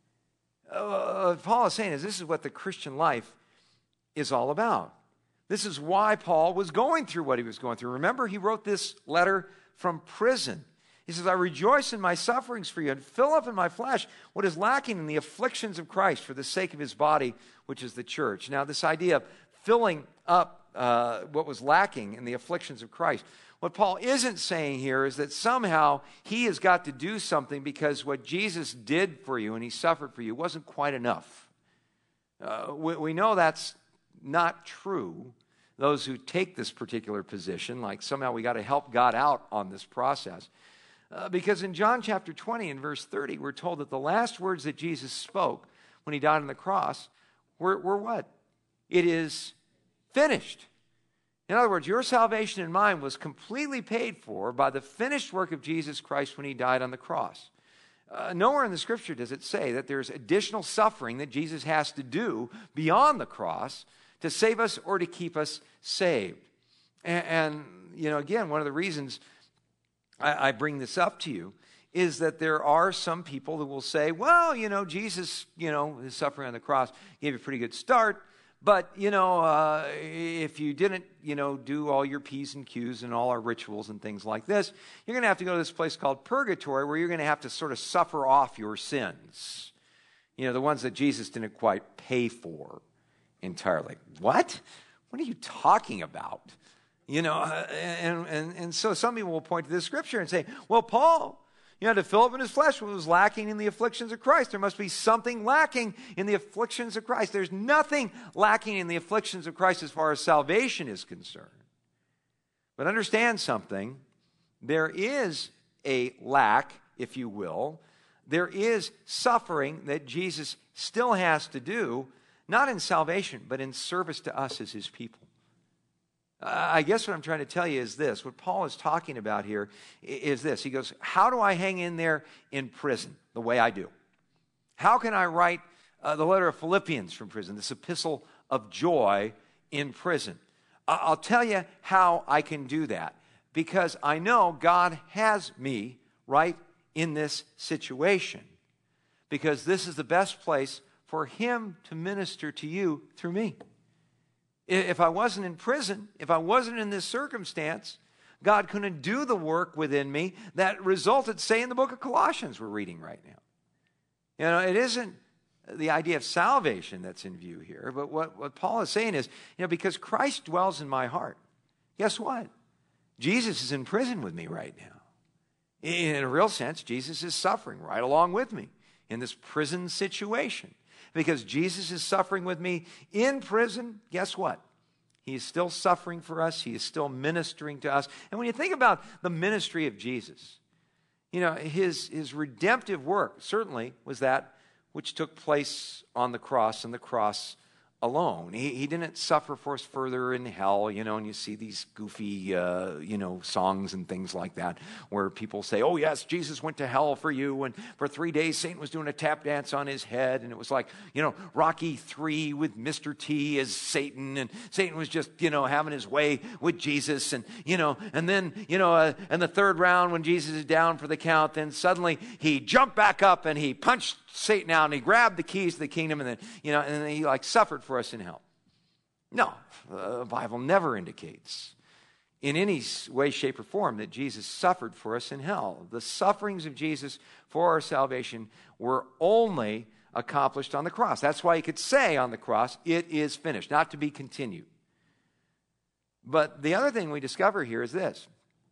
Uh, Paul is saying is this is what the Christian life is all about. This is why Paul was going through what he was going through. Remember, he wrote this letter from prison. He says, "I rejoice in my sufferings for you and fill up in my flesh what is lacking in the afflictions of Christ for the sake of His body, which is the church." Now, this idea of filling up uh, what was lacking in the afflictions of Christ, what Paul isn't saying here is that somehow he has got to do something because what Jesus did for you and He suffered for you wasn't quite enough. Uh, we, we know that's not true. Those who take this particular position, like somehow we got to help God out on this process. Uh, because in John chapter twenty and verse thirty, we're told that the last words that Jesus spoke when He died on the cross were, were what? It is finished. In other words, your salvation and mine was completely paid for by the finished work of Jesus Christ when He died on the cross. Uh, nowhere in the Scripture does it say that there's additional suffering that Jesus has to do beyond the cross to save us or to keep us saved. And, and you know, again, one of the reasons I, I bring this up to you is that there are some people who will say, well, you know, Jesus, you know, his suffering on the cross gave you a pretty good start, but, you know, uh, if you didn't, you know, do all your P's and Q's and all our rituals and things like this, you're going to have to go to this place called purgatory where you're going to have to sort of suffer off your sins. You know, the ones that Jesus didn't quite pay for entirely. What? What are you talking about? You know, uh, and, and, and so some people will point to this scripture and say, well, Paul, you know, to fill up in his flesh what was lacking in the afflictions of Christ. There must be something lacking in the afflictions of Christ. There's nothing lacking in the afflictions of Christ as far as salvation is concerned. But understand something. There is a lack, if you will. There is suffering that Jesus still has to do, not in salvation, but in service to us as His people. I guess what I'm trying to tell you is this. What Paul is talking about here is this. He goes, how do I hang in there in prison the way I do? How can I write uh, the letter of Philippians from prison, this epistle of joy in prison? I'll tell you how I can do that, because I know God has me right in this situation, because this is the best place for Him to minister to you through me. If I wasn't in prison, if I wasn't in this circumstance, God couldn't do the work within me that resulted, say, in the book of Colossians we're reading right now. You know, it isn't the idea of salvation that's in view here, but what, what Paul is saying is, you know, because Christ dwells in my heart, guess what? Jesus is in prison with me right now. In a real sense, Jesus is suffering right along with me in this prison situation. Because Jesus is suffering with me in prison, guess what? He is still suffering for us. He is still ministering to us. And when you think about the ministry of Jesus, you know, his, his redemptive work certainly was that which took place on the cross and the cross alone. He, he didn't suffer for us further in hell, you know, and you see these goofy, uh, you know, songs and things like that where people say, oh, yes, Jesus went to hell for you, and for three days Satan was doing a tap dance on his head, and it was like, you know, Rocky three with Mister T as Satan, and Satan was just, you know, having his way with Jesus, and, you know, and then, you know, uh, in the third round when Jesus is down for the count, then suddenly he jumped back up and he punched Satan out, and he grabbed the keys to the kingdom, and then, you know, and then he like suffered for us in hell. No, the Bible never indicates in any way, shape, or form that Jesus suffered for us in hell. The sufferings of Jesus for our salvation were only accomplished on the cross. That's why he could say on the cross, it is finished, not to be continued. But the other thing we discover here is this.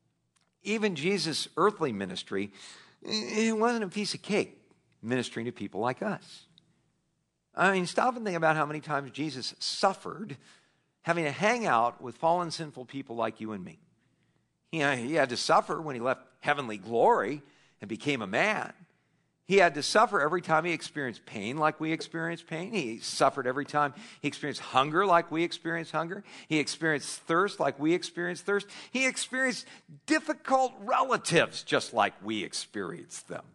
Even Jesus' earthly ministry, it wasn't a piece of cake ministering to people like us. I mean, stop and think about how many times Jesus suffered having to hang out with fallen, sinful people like you and me. You know, he had to suffer when he left heavenly glory and became a man. He had to suffer every time he experienced pain like we experience pain. He suffered every time he experienced hunger like we experience hunger. He experienced thirst like we experience thirst. He experienced difficult relatives just like we experienced them.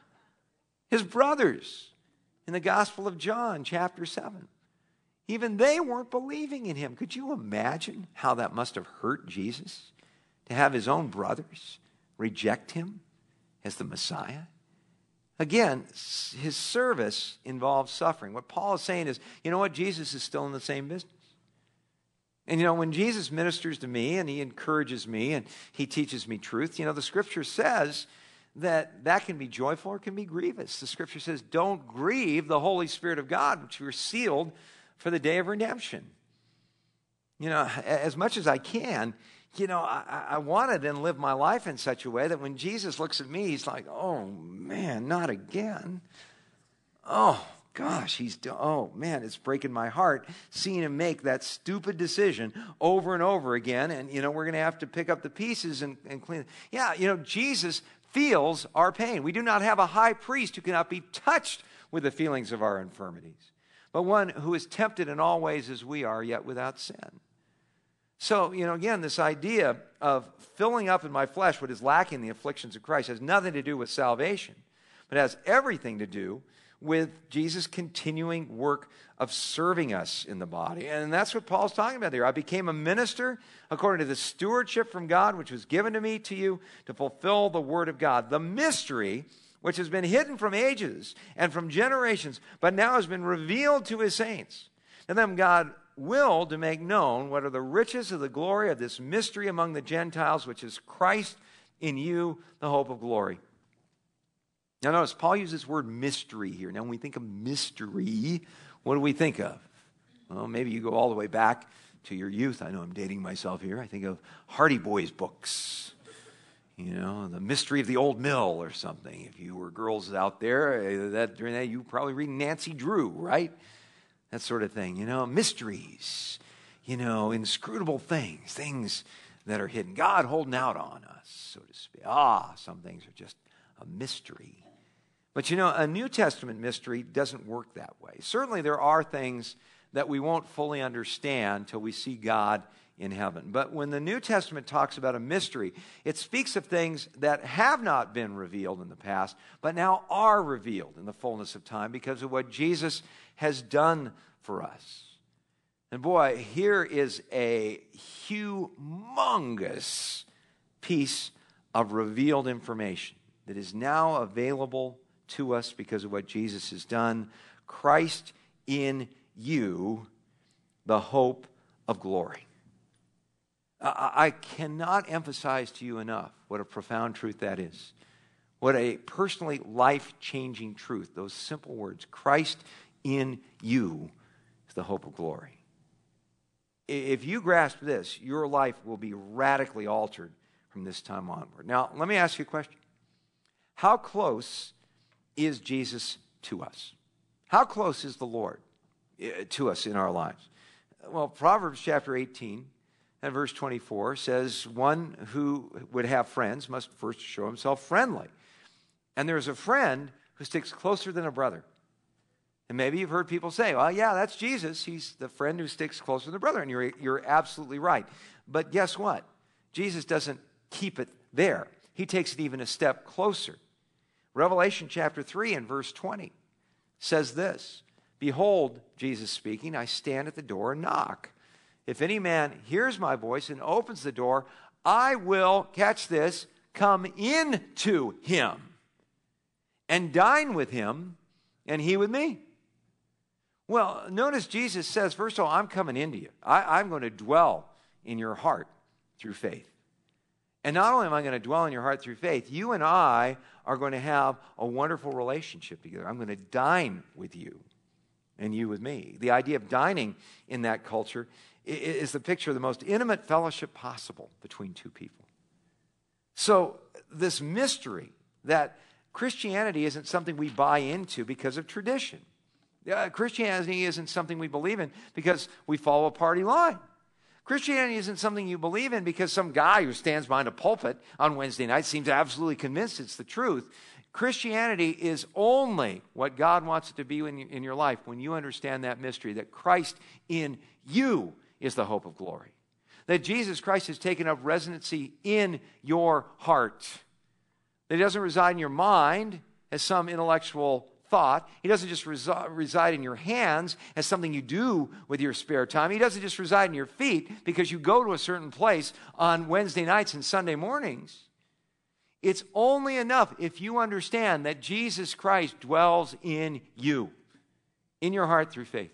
His brothers in the Gospel of John, chapter seven, even they weren't believing in him. Could you imagine how that must have hurt Jesus to have his own brothers reject him as the Messiah? Again, his service involves suffering. What Paul is saying is, you know what? Jesus is still in the same business. And you know, when Jesus ministers to me and he encourages me and he teaches me truth, you know, the scripture says that that can be joyful or can be grievous. The scripture says, don't grieve the Holy Spirit of God, which you are sealed for the day of redemption. You know, as much as I can, you know, I, I want to then live my life in such a way that when Jesus looks at me, he's like, oh, man, not again. Oh, gosh, he's, oh, man, it's breaking my heart seeing him make that stupid decision over and over again. And, you know, we're going to have to pick up the pieces and, and clean it. Yeah, you know, Jesus feels our pain. We do not have a high priest who cannot be touched with the feelings of our infirmities, but one who is tempted in all ways as we are, yet without sin. So, you know, again, this idea of filling up in my flesh what is lacking in the afflictions of Christ has nothing to do with salvation, but has everything to do with Jesus' continuing work of serving us in the body. And that's what Paul's talking about there. I became a minister according to the stewardship from God, which was given to me to you to fulfill the word of God. The mystery which has been hidden from ages and from generations, but now has been revealed to his saints. And then God willed to make known what are the riches of the glory of this mystery among the Gentiles, which is Christ in you, the hope of glory. Now notice, Paul uses this word mystery here. Now when we think of mystery, what do we think of? Well, maybe you go all the way back to your youth. I know I'm dating myself here. I think of Hardy Boys books. You know, the mystery of the old mill or something. If you were girls out there, that during that you were probably reading Nancy Drew, right? That sort of thing, you know, mysteries, you know, inscrutable things, things that are hidden. God holding out on us, so to speak. Ah, some things are just a mystery. But, you know, a New Testament mystery doesn't work that way. Certainly there are things that we won't fully understand till we see God in heaven. But when the New Testament talks about a mystery, it speaks of things that have not been revealed in the past, but now are revealed in the fullness of time because of what Jesus has done for us. And boy, here is a humongous piece of revealed information that is now available to us because of what Jesus has done. Christ in you, the hope of glory. I cannot emphasize to you enough what a profound truth that is. What a personally life-changing truth. Those simple words, Christ in you is the hope of glory. If you grasp this, your life will be radically altered from this time onward. Now, let me ask you a question. How close is Jesus to us? How close is the Lord to us in our lives? Well, Proverbs chapter eighteen and verse twenty-four says, one who would have friends must first show himself friendly. And there's a friend who sticks closer than a brother. And maybe you've heard people say, well, yeah, that's Jesus. He's the friend who sticks closer than the brother. And you're, you're absolutely right. But guess what? Jesus doesn't keep it there. He takes it even a step closer. Revelation chapter three and verse twenty says this, behold, Jesus speaking, I stand at the door and knock. If any man hears my voice and opens the door, I will, catch this, come in to him and dine with him and he with me. Well, notice Jesus says, first of all, I'm coming into you. I, I'm going to dwell in your heart through faith. And not only am I going to dwell in your heart through faith, you and I are going to have a wonderful relationship together. I'm going to dine with you and you with me. The idea of dining in that culture is the picture of the most intimate fellowship possible between two people. So this mystery that Christianity isn't something we buy into because of tradition. Uh, Christianity isn't something we believe in because we follow a party line. Christianity isn't something you believe in because some guy who stands behind a pulpit on Wednesday night seems absolutely convinced it's the truth. Christianity is only what God wants it to be in, in your life when you understand that mystery, that Christ in you is the hope of glory. That Jesus Christ has taken up residency in your heart. That he doesn't reside in your mind as some intellectual thought. He doesn't just resi- reside in your hands as something you do with your spare time. He doesn't just reside in your feet because you go to a certain place on Wednesday nights and Sunday mornings. It's only enough if you understand that Jesus Christ dwells in you, in your heart through faith.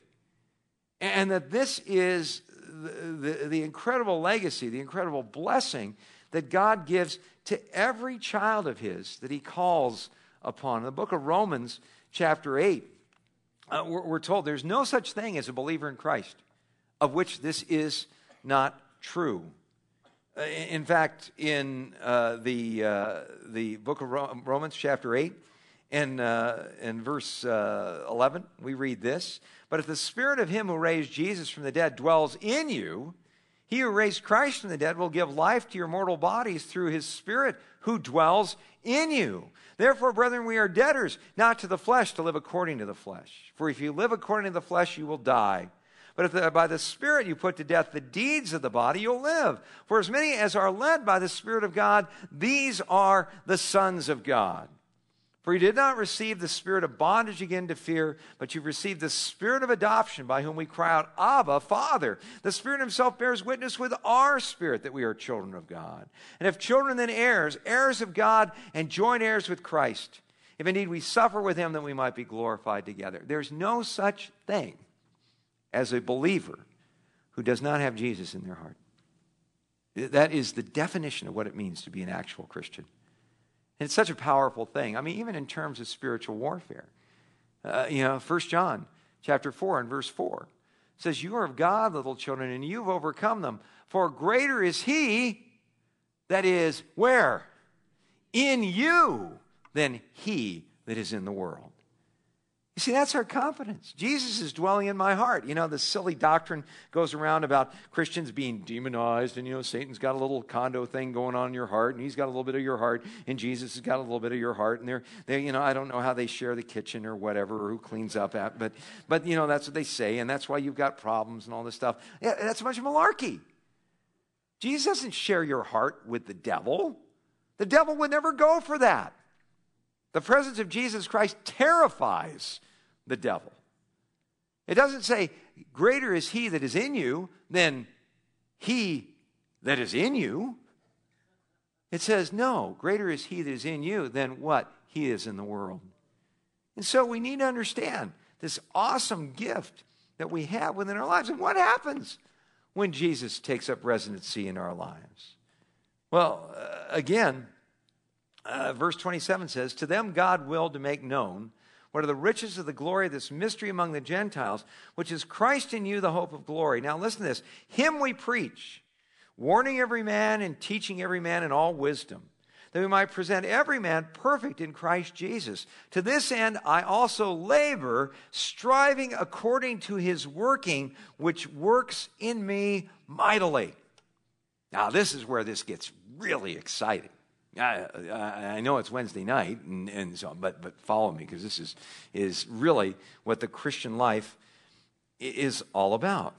And that this is the, the, the incredible legacy, the incredible blessing that God gives to every child of his that he calls upon. In the book of Romans, chapter eight, uh, we're, we're told there's no such thing as a believer in Christ, of which this is not true. Uh, in fact, in uh, the uh, the book of Romans, chapter eight, and uh, in verse uh, eleven, we read this, but if the spirit of him who raised Jesus from the dead dwells in you, he who raised Christ from the dead will give life to your mortal bodies through his Spirit who dwells in you. Therefore, brethren, we are debtors, not to the flesh, to live according to the flesh. For if you live according to the flesh, you will die. But if the, by the Spirit you put to death the deeds of the body, you'll live. For as many as are led by the Spirit of God, these are the sons of God. For you did not receive the spirit of bondage again to fear, but you received the spirit of adoption by whom we cry out, Abba, Father. The Spirit himself bears witness with our spirit that we are children of God. And if children, then heirs, heirs of God and joint heirs with Christ. If indeed we suffer with him, that we might be glorified together. There's no such thing as a believer who does not have Jesus in their heart. That is the definition of what it means to be an actual Christian. And it's such a powerful thing. I mean, even in terms of spiritual warfare. Uh, you know, First John chapter four and verse four says, you are of God, little children, and you've overcome them. For greater is he that is where? In you than he that is in the world. You see, that's our confidence. Jesus is dwelling in my heart. You know, this silly doctrine goes around about Christians being demonized, and, you know, Satan's got a little condo thing going on in your heart, and he's got a little bit of your heart, and Jesus has got a little bit of your heart, and they're, they, you know, I don't know how they share the kitchen or whatever, or who cleans up at, but, but, you know, that's what they say, and that's why you've got problems and all this stuff. Yeah, that's a bunch of malarkey. Jesus doesn't share your heart with the devil. The devil would never go for that. The presence of Jesus Christ terrifies the devil. It doesn't say, greater is he that is in you than he that is in you. It says, no, greater is he that is in you than what he is in the world. And so we need to understand this awesome gift that we have within our lives. And what happens when Jesus takes up residency in our lives? Well, uh, again, Uh, verse twenty-seven says, to them God willed to make known what are the riches of the glory of this mystery among the Gentiles, which is Christ in you, the hope of glory. Now listen to this. Him we preach, warning every man and teaching every man in all wisdom, that we might present every man perfect in Christ Jesus. To this end I also labor, striving according to his working, which works in me mightily. Now this is where this gets really exciting. I, I, I know it's Wednesday night, and, and so, but but follow me, because this is is really what the Christian life is all about.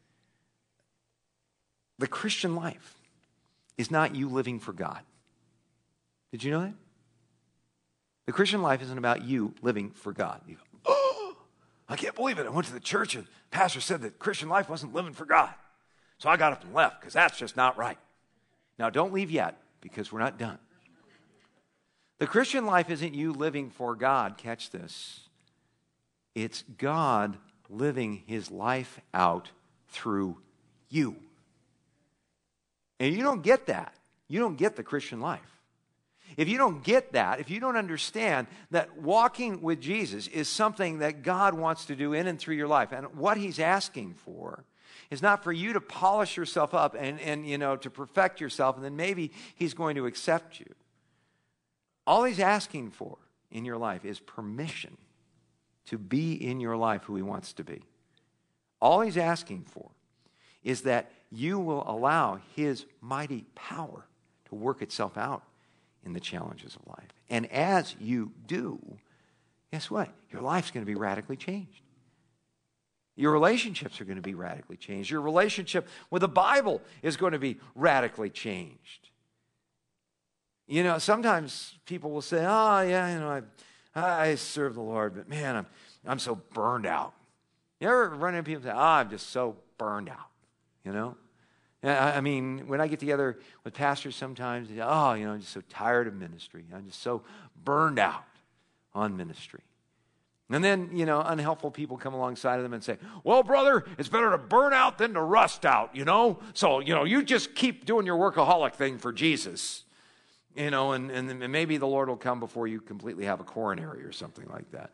The Christian life is not you living for God. Did you know that? The Christian life isn't about you living for God. You go, oh, I can't believe it. I went to the church and the pastor said that Christian life wasn't living for God. So I got up and left, because that's just not right. Now, don't leave yet, because we're not done. The Christian life isn't you living for God. Catch this. It's God living his life out through you. And you don't get that. You don't get the Christian life. If you don't get that, if you don't understand that walking with Jesus is something that God wants to do in and through your life, and what he's asking for is not for you to polish yourself up and, and you know, to perfect yourself, and then maybe he's going to accept you. All he's asking for in your life is permission to be in your life who he wants to be. All he's asking for is that you will allow his mighty power to work itself out in the challenges of life. And as you do, guess what? Your life's going to be radically changed. Your relationships are going to be radically changed. Your relationship with the Bible is going to be radically changed. You know, sometimes people will say, oh, yeah, you know, I, I serve the Lord, but man, I'm, I'm so burned out. You ever run into people and say, oh, I'm just so burned out, you know? I mean, when I get together with pastors sometimes, they say, oh, you know, I'm just so tired of ministry. I'm just so burned out on ministry. And then, you know, unhelpful people come alongside of them and say, well, brother, it's better to burn out than to rust out, you know? So, you know, you just keep doing your workaholic thing for Jesus, you know, and, and maybe the Lord will come before you completely have a coronary or something like that.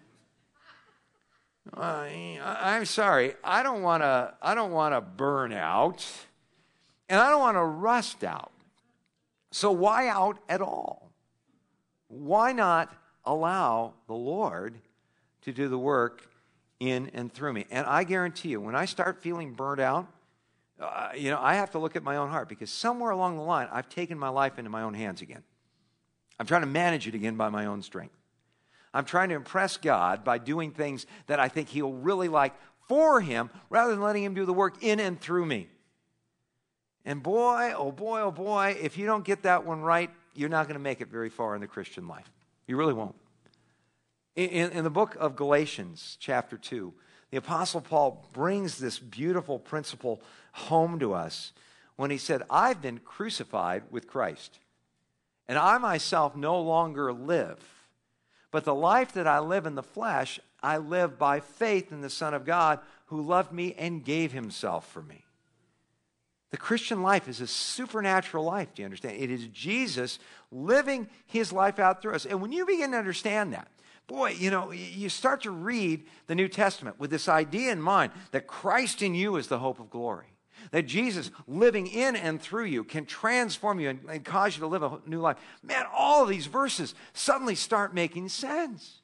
Uh, I'm sorry, I don't want to. I don't want to burn out. And I don't want to rust out. So why out at all? Why not allow the Lord to do the work in and through me? And I guarantee you, when I start feeling burned out, uh, you know, I have to look at my own heart, because somewhere along the line, I've taken my life into my own hands again. I'm trying to manage it again by my own strength. I'm trying to impress God by doing things that I think he'll really like for him, rather than letting him do the work in and through me. And boy, oh boy, oh boy, if you don't get that one right, you're not going to make it very far in the Christian life. You really won't. In, in the book of Galatians, chapter two, the Apostle Paul brings this beautiful principle home to us when he said, I've been crucified with Christ, and I myself no longer live, but the life that I live in the flesh, I live by faith in the Son of God, who loved me and gave himself for me. The Christian life is a supernatural life, do you understand? It is Jesus living his life out through us. And when you begin to understand that, boy, you know, you start to read the New Testament with this idea in mind that Christ in you is the hope of glory. That Jesus living in and through you can transform you and, and cause you to live a new life. Man, all of these verses suddenly start making sense.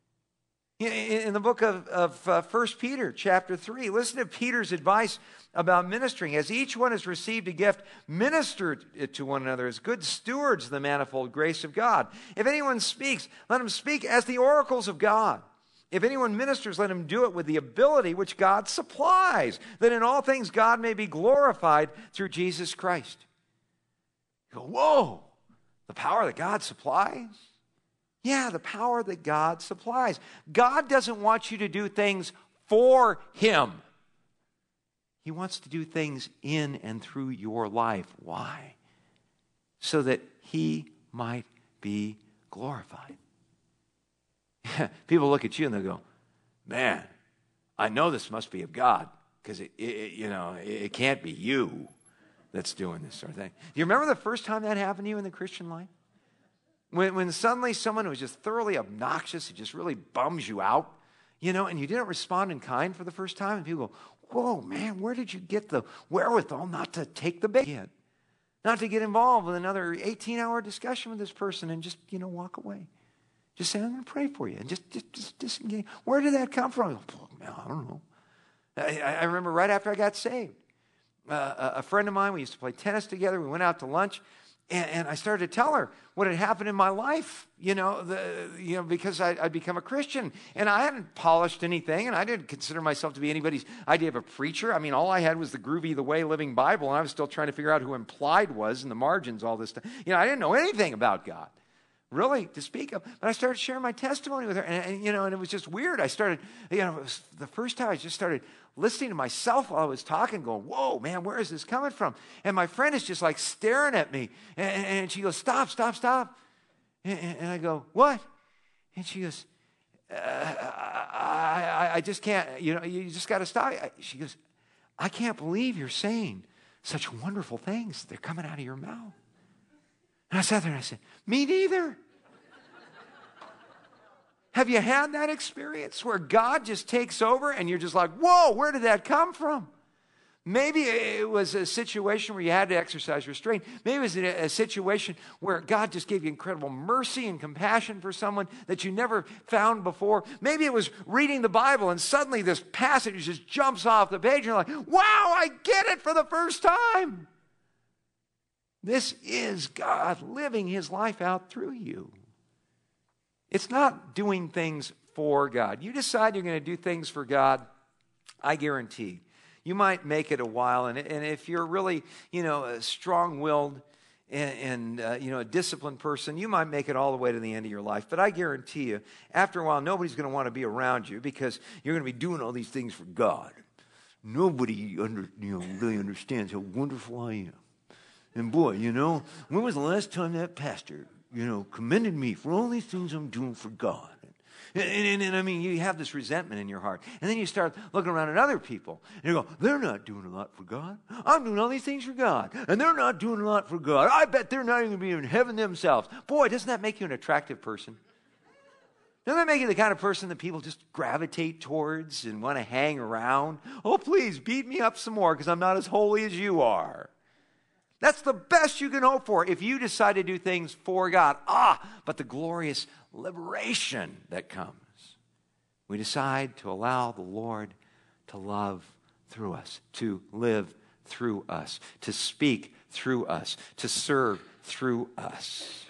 In the book of, of uh, First Peter, chapter three, listen to Peter's advice about ministering. As each one has received a gift, minister it to one another as good stewards of the manifold grace of God. If anyone speaks, let him speak as the oracles of God. If anyone ministers, let him do it with the ability which God supplies, that in all things God may be glorified through Jesus Christ. You go, whoa, the power that God supplies? Yeah, the power that God supplies. God doesn't want you to do things for him. He wants to do things in and through your life. Why? So that he might be glorified. People look at you and they go, man, I know this must be of God, because it, it, you know, it, it can't be you that's doing this sort of thing. Do you remember the first time that happened to you in the Christian life? When, when suddenly someone who was just thoroughly obnoxious, it just really bums you out, you know, and you didn't respond in kind for the first time, and people go, whoa, man, where did you get the wherewithal not to take the bait yet? Not to get involved with another eighteen-hour discussion with this person and just, you know, walk away. Just say, I'm going to pray for you, and just, just, just disengage. Where did that come from? Oh, man, I don't know. I, I remember right after I got saved, uh, a, a friend of mine, we used to play tennis together. We went out to lunch, And, and I started to tell her what had happened in my life, you know, the, you know, because I, I'd become a Christian. And I hadn't polished anything, and I didn't consider myself to be anybody's idea of a preacher. I mean, all I had was the Groovy the Way Living Bible, and I was still trying to figure out who Implied was in the margins, all this stuff. You know, I didn't know anything about God, really, to speak of. But I started sharing my testimony with her, and, and you know, and it was just weird. I started, you know, it was the first time I just started listening to myself while I was talking, going, whoa, man, where is this coming from? And my friend is just like staring at me. And, and she goes, stop, stop, stop. And, and I go, what? And she goes, uh, I, I, I just can't, you know, you just got to stop. She goes, I can't believe you're saying such wonderful things. They're coming out of your mouth. And I sat there and I said, me neither. Have you had that experience where God just takes over and you're just like, whoa, where did that come from? Maybe it was a situation where you had to exercise restraint. Maybe it was a, a situation where God just gave you incredible mercy and compassion for someone that you never found before. Maybe it was reading the Bible and suddenly this passage just jumps off the page and you're like, wow, I get it for the first time. This is God living his life out through you. It's not doing things for God. You decide you're going to do things for God, I guarantee you might make it a while. And, and if you're really, you know, a strong-willed and, and uh, you know, a disciplined person, you might make it all the way to the end of your life. But I guarantee you, after a while, nobody's going to want to be around you because you're going to be doing all these things for God. Nobody under, you know, really understands how wonderful I am. And boy, you know, when was the last time that pastor, you know, commended me for all these things I'm doing for God? And, and, and I mean, you have this resentment in your heart. And then you start looking around at other people. And you go, they're not doing a lot for God. I'm doing all these things for God. And they're not doing a lot for God. I bet they're not even going to be in heaven themselves. Boy, doesn't that make you an attractive person? Doesn't that make you the kind of person that people just gravitate towards and want to hang around? Oh, please, beat me up some more because I'm not as holy as you are. That's the best you can hope for if you decide to do things for God. Ah, but the glorious liberation that comes. We decide to allow the Lord to love through us, to live through us, to speak through us, to serve through us.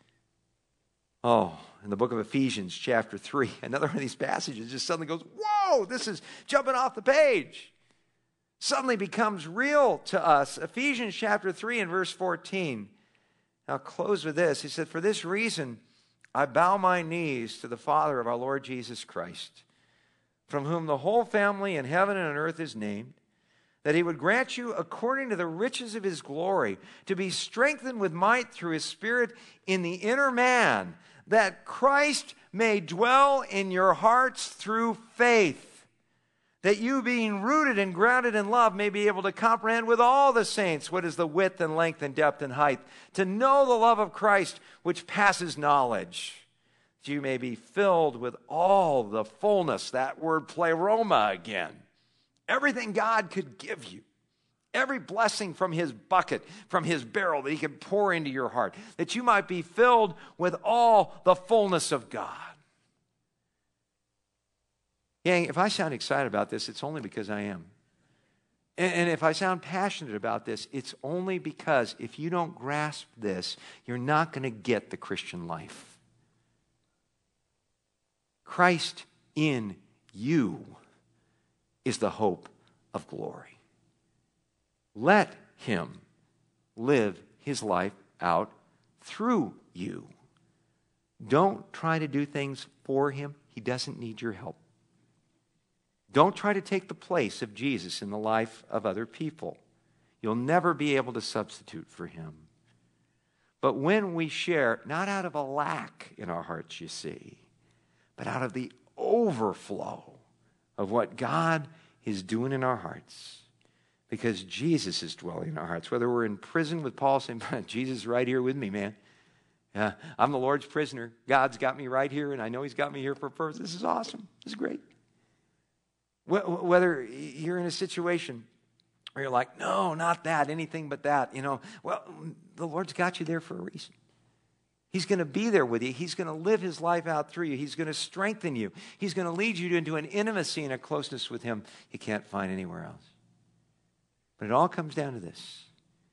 Oh, in the book of Ephesians, chapter three, another one of these passages just suddenly goes, whoa, this is jumping off the page. Suddenly becomes real to us. Ephesians chapter three and verse fourteen. I'll close with this. He said, for this reason, I bow my knees to the Father of our Lord Jesus Christ, from whom the whole family in heaven and on earth is named, that he would grant you, according to the riches of his glory, to be strengthened with might through his Spirit in the inner man, that Christ may dwell in your hearts through faith, that you, being rooted and grounded in love, may be able to comprehend with all the saints what is the width and length and depth and height, to know the love of Christ which passes knowledge, that you may be filled with all the fullness, that word pleroma again, everything God could give you, every blessing from his bucket, from his barrel that he could pour into your heart, that you might be filled with all the fullness of God. Yeah, if I sound excited about this, it's only because I am. And, and if I sound passionate about this, it's only because if you don't grasp this, you're not going to get the Christian life. Christ in you is the hope of glory. Let him live his life out through you. Don't try to do things for him. He doesn't need your help. Don't try to take the place of Jesus in the life of other people. You'll never be able to substitute for him. But when we share, not out of a lack in our hearts, you see, but out of the overflow of what God is doing in our hearts, because Jesus is dwelling in our hearts. Whether we're in prison with Paul saying, Jesus is right here with me, man. Uh, I'm the Lord's prisoner. God's got me right here, and I know he's got me here for a purpose. This is awesome. This is great. Whether you're in a situation where you're like, no, not that, anything but that, you know, well, the Lord's got you there for a reason. He's going to be there with you. He's going to live his life out through you. He's going to strengthen you. He's going to lead you into an intimacy and a closeness with him you can't find anywhere else. But it all comes down to this,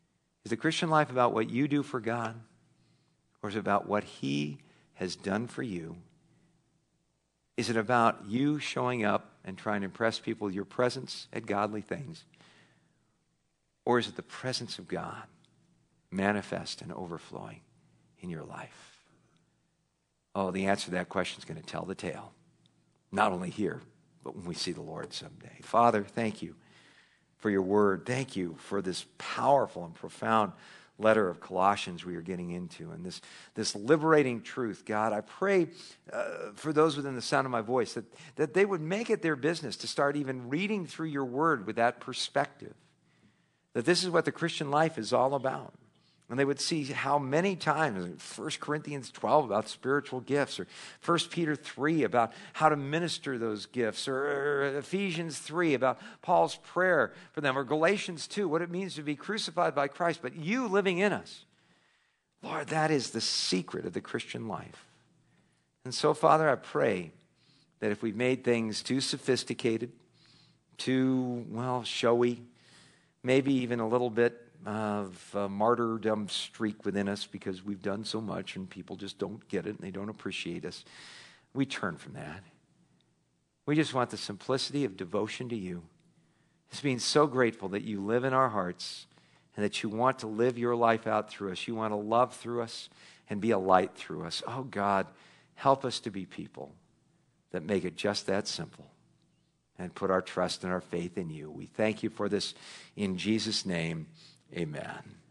Is the Christian life about what you do for God? Or is it about what he has done for you? Is it about you showing up and trying to impress people with your presence at godly things? Or is it the presence of God manifest and overflowing in your life? Oh, the answer to that question is going to tell the tale. Not only here, but when we see the Lord someday. Father, thank you for your word. Thank you for this powerful and profound letter of Colossians we are getting into, and this, this liberating truth. God, I pray uh, for those within the sound of my voice that, that they would make it their business to start even reading through your word with that perspective, that this is what the Christian life is all about. And they would see how many times, First Corinthians twelve about spiritual gifts, or First Peter three about how to minister those gifts, or Ephesians three about Paul's prayer for them, or Galatians two, what it means to be crucified by Christ, but you living in us. Lord, that is the secret of the Christian life. And so, Father, I pray that if we've made things too sophisticated, too, well, showy, maybe even a little bit of a martyrdom streak within us because we've done so much and people just don't get it and they don't appreciate us, we turn from that. We just want the simplicity of devotion to you. It's being so grateful that you live in our hearts and that you want to live your life out through us. You want to love through us and be a light through us. Oh God, help us to be people that make it just that simple and put our trust and our faith in you. We thank you for this in Jesus' name. Amen.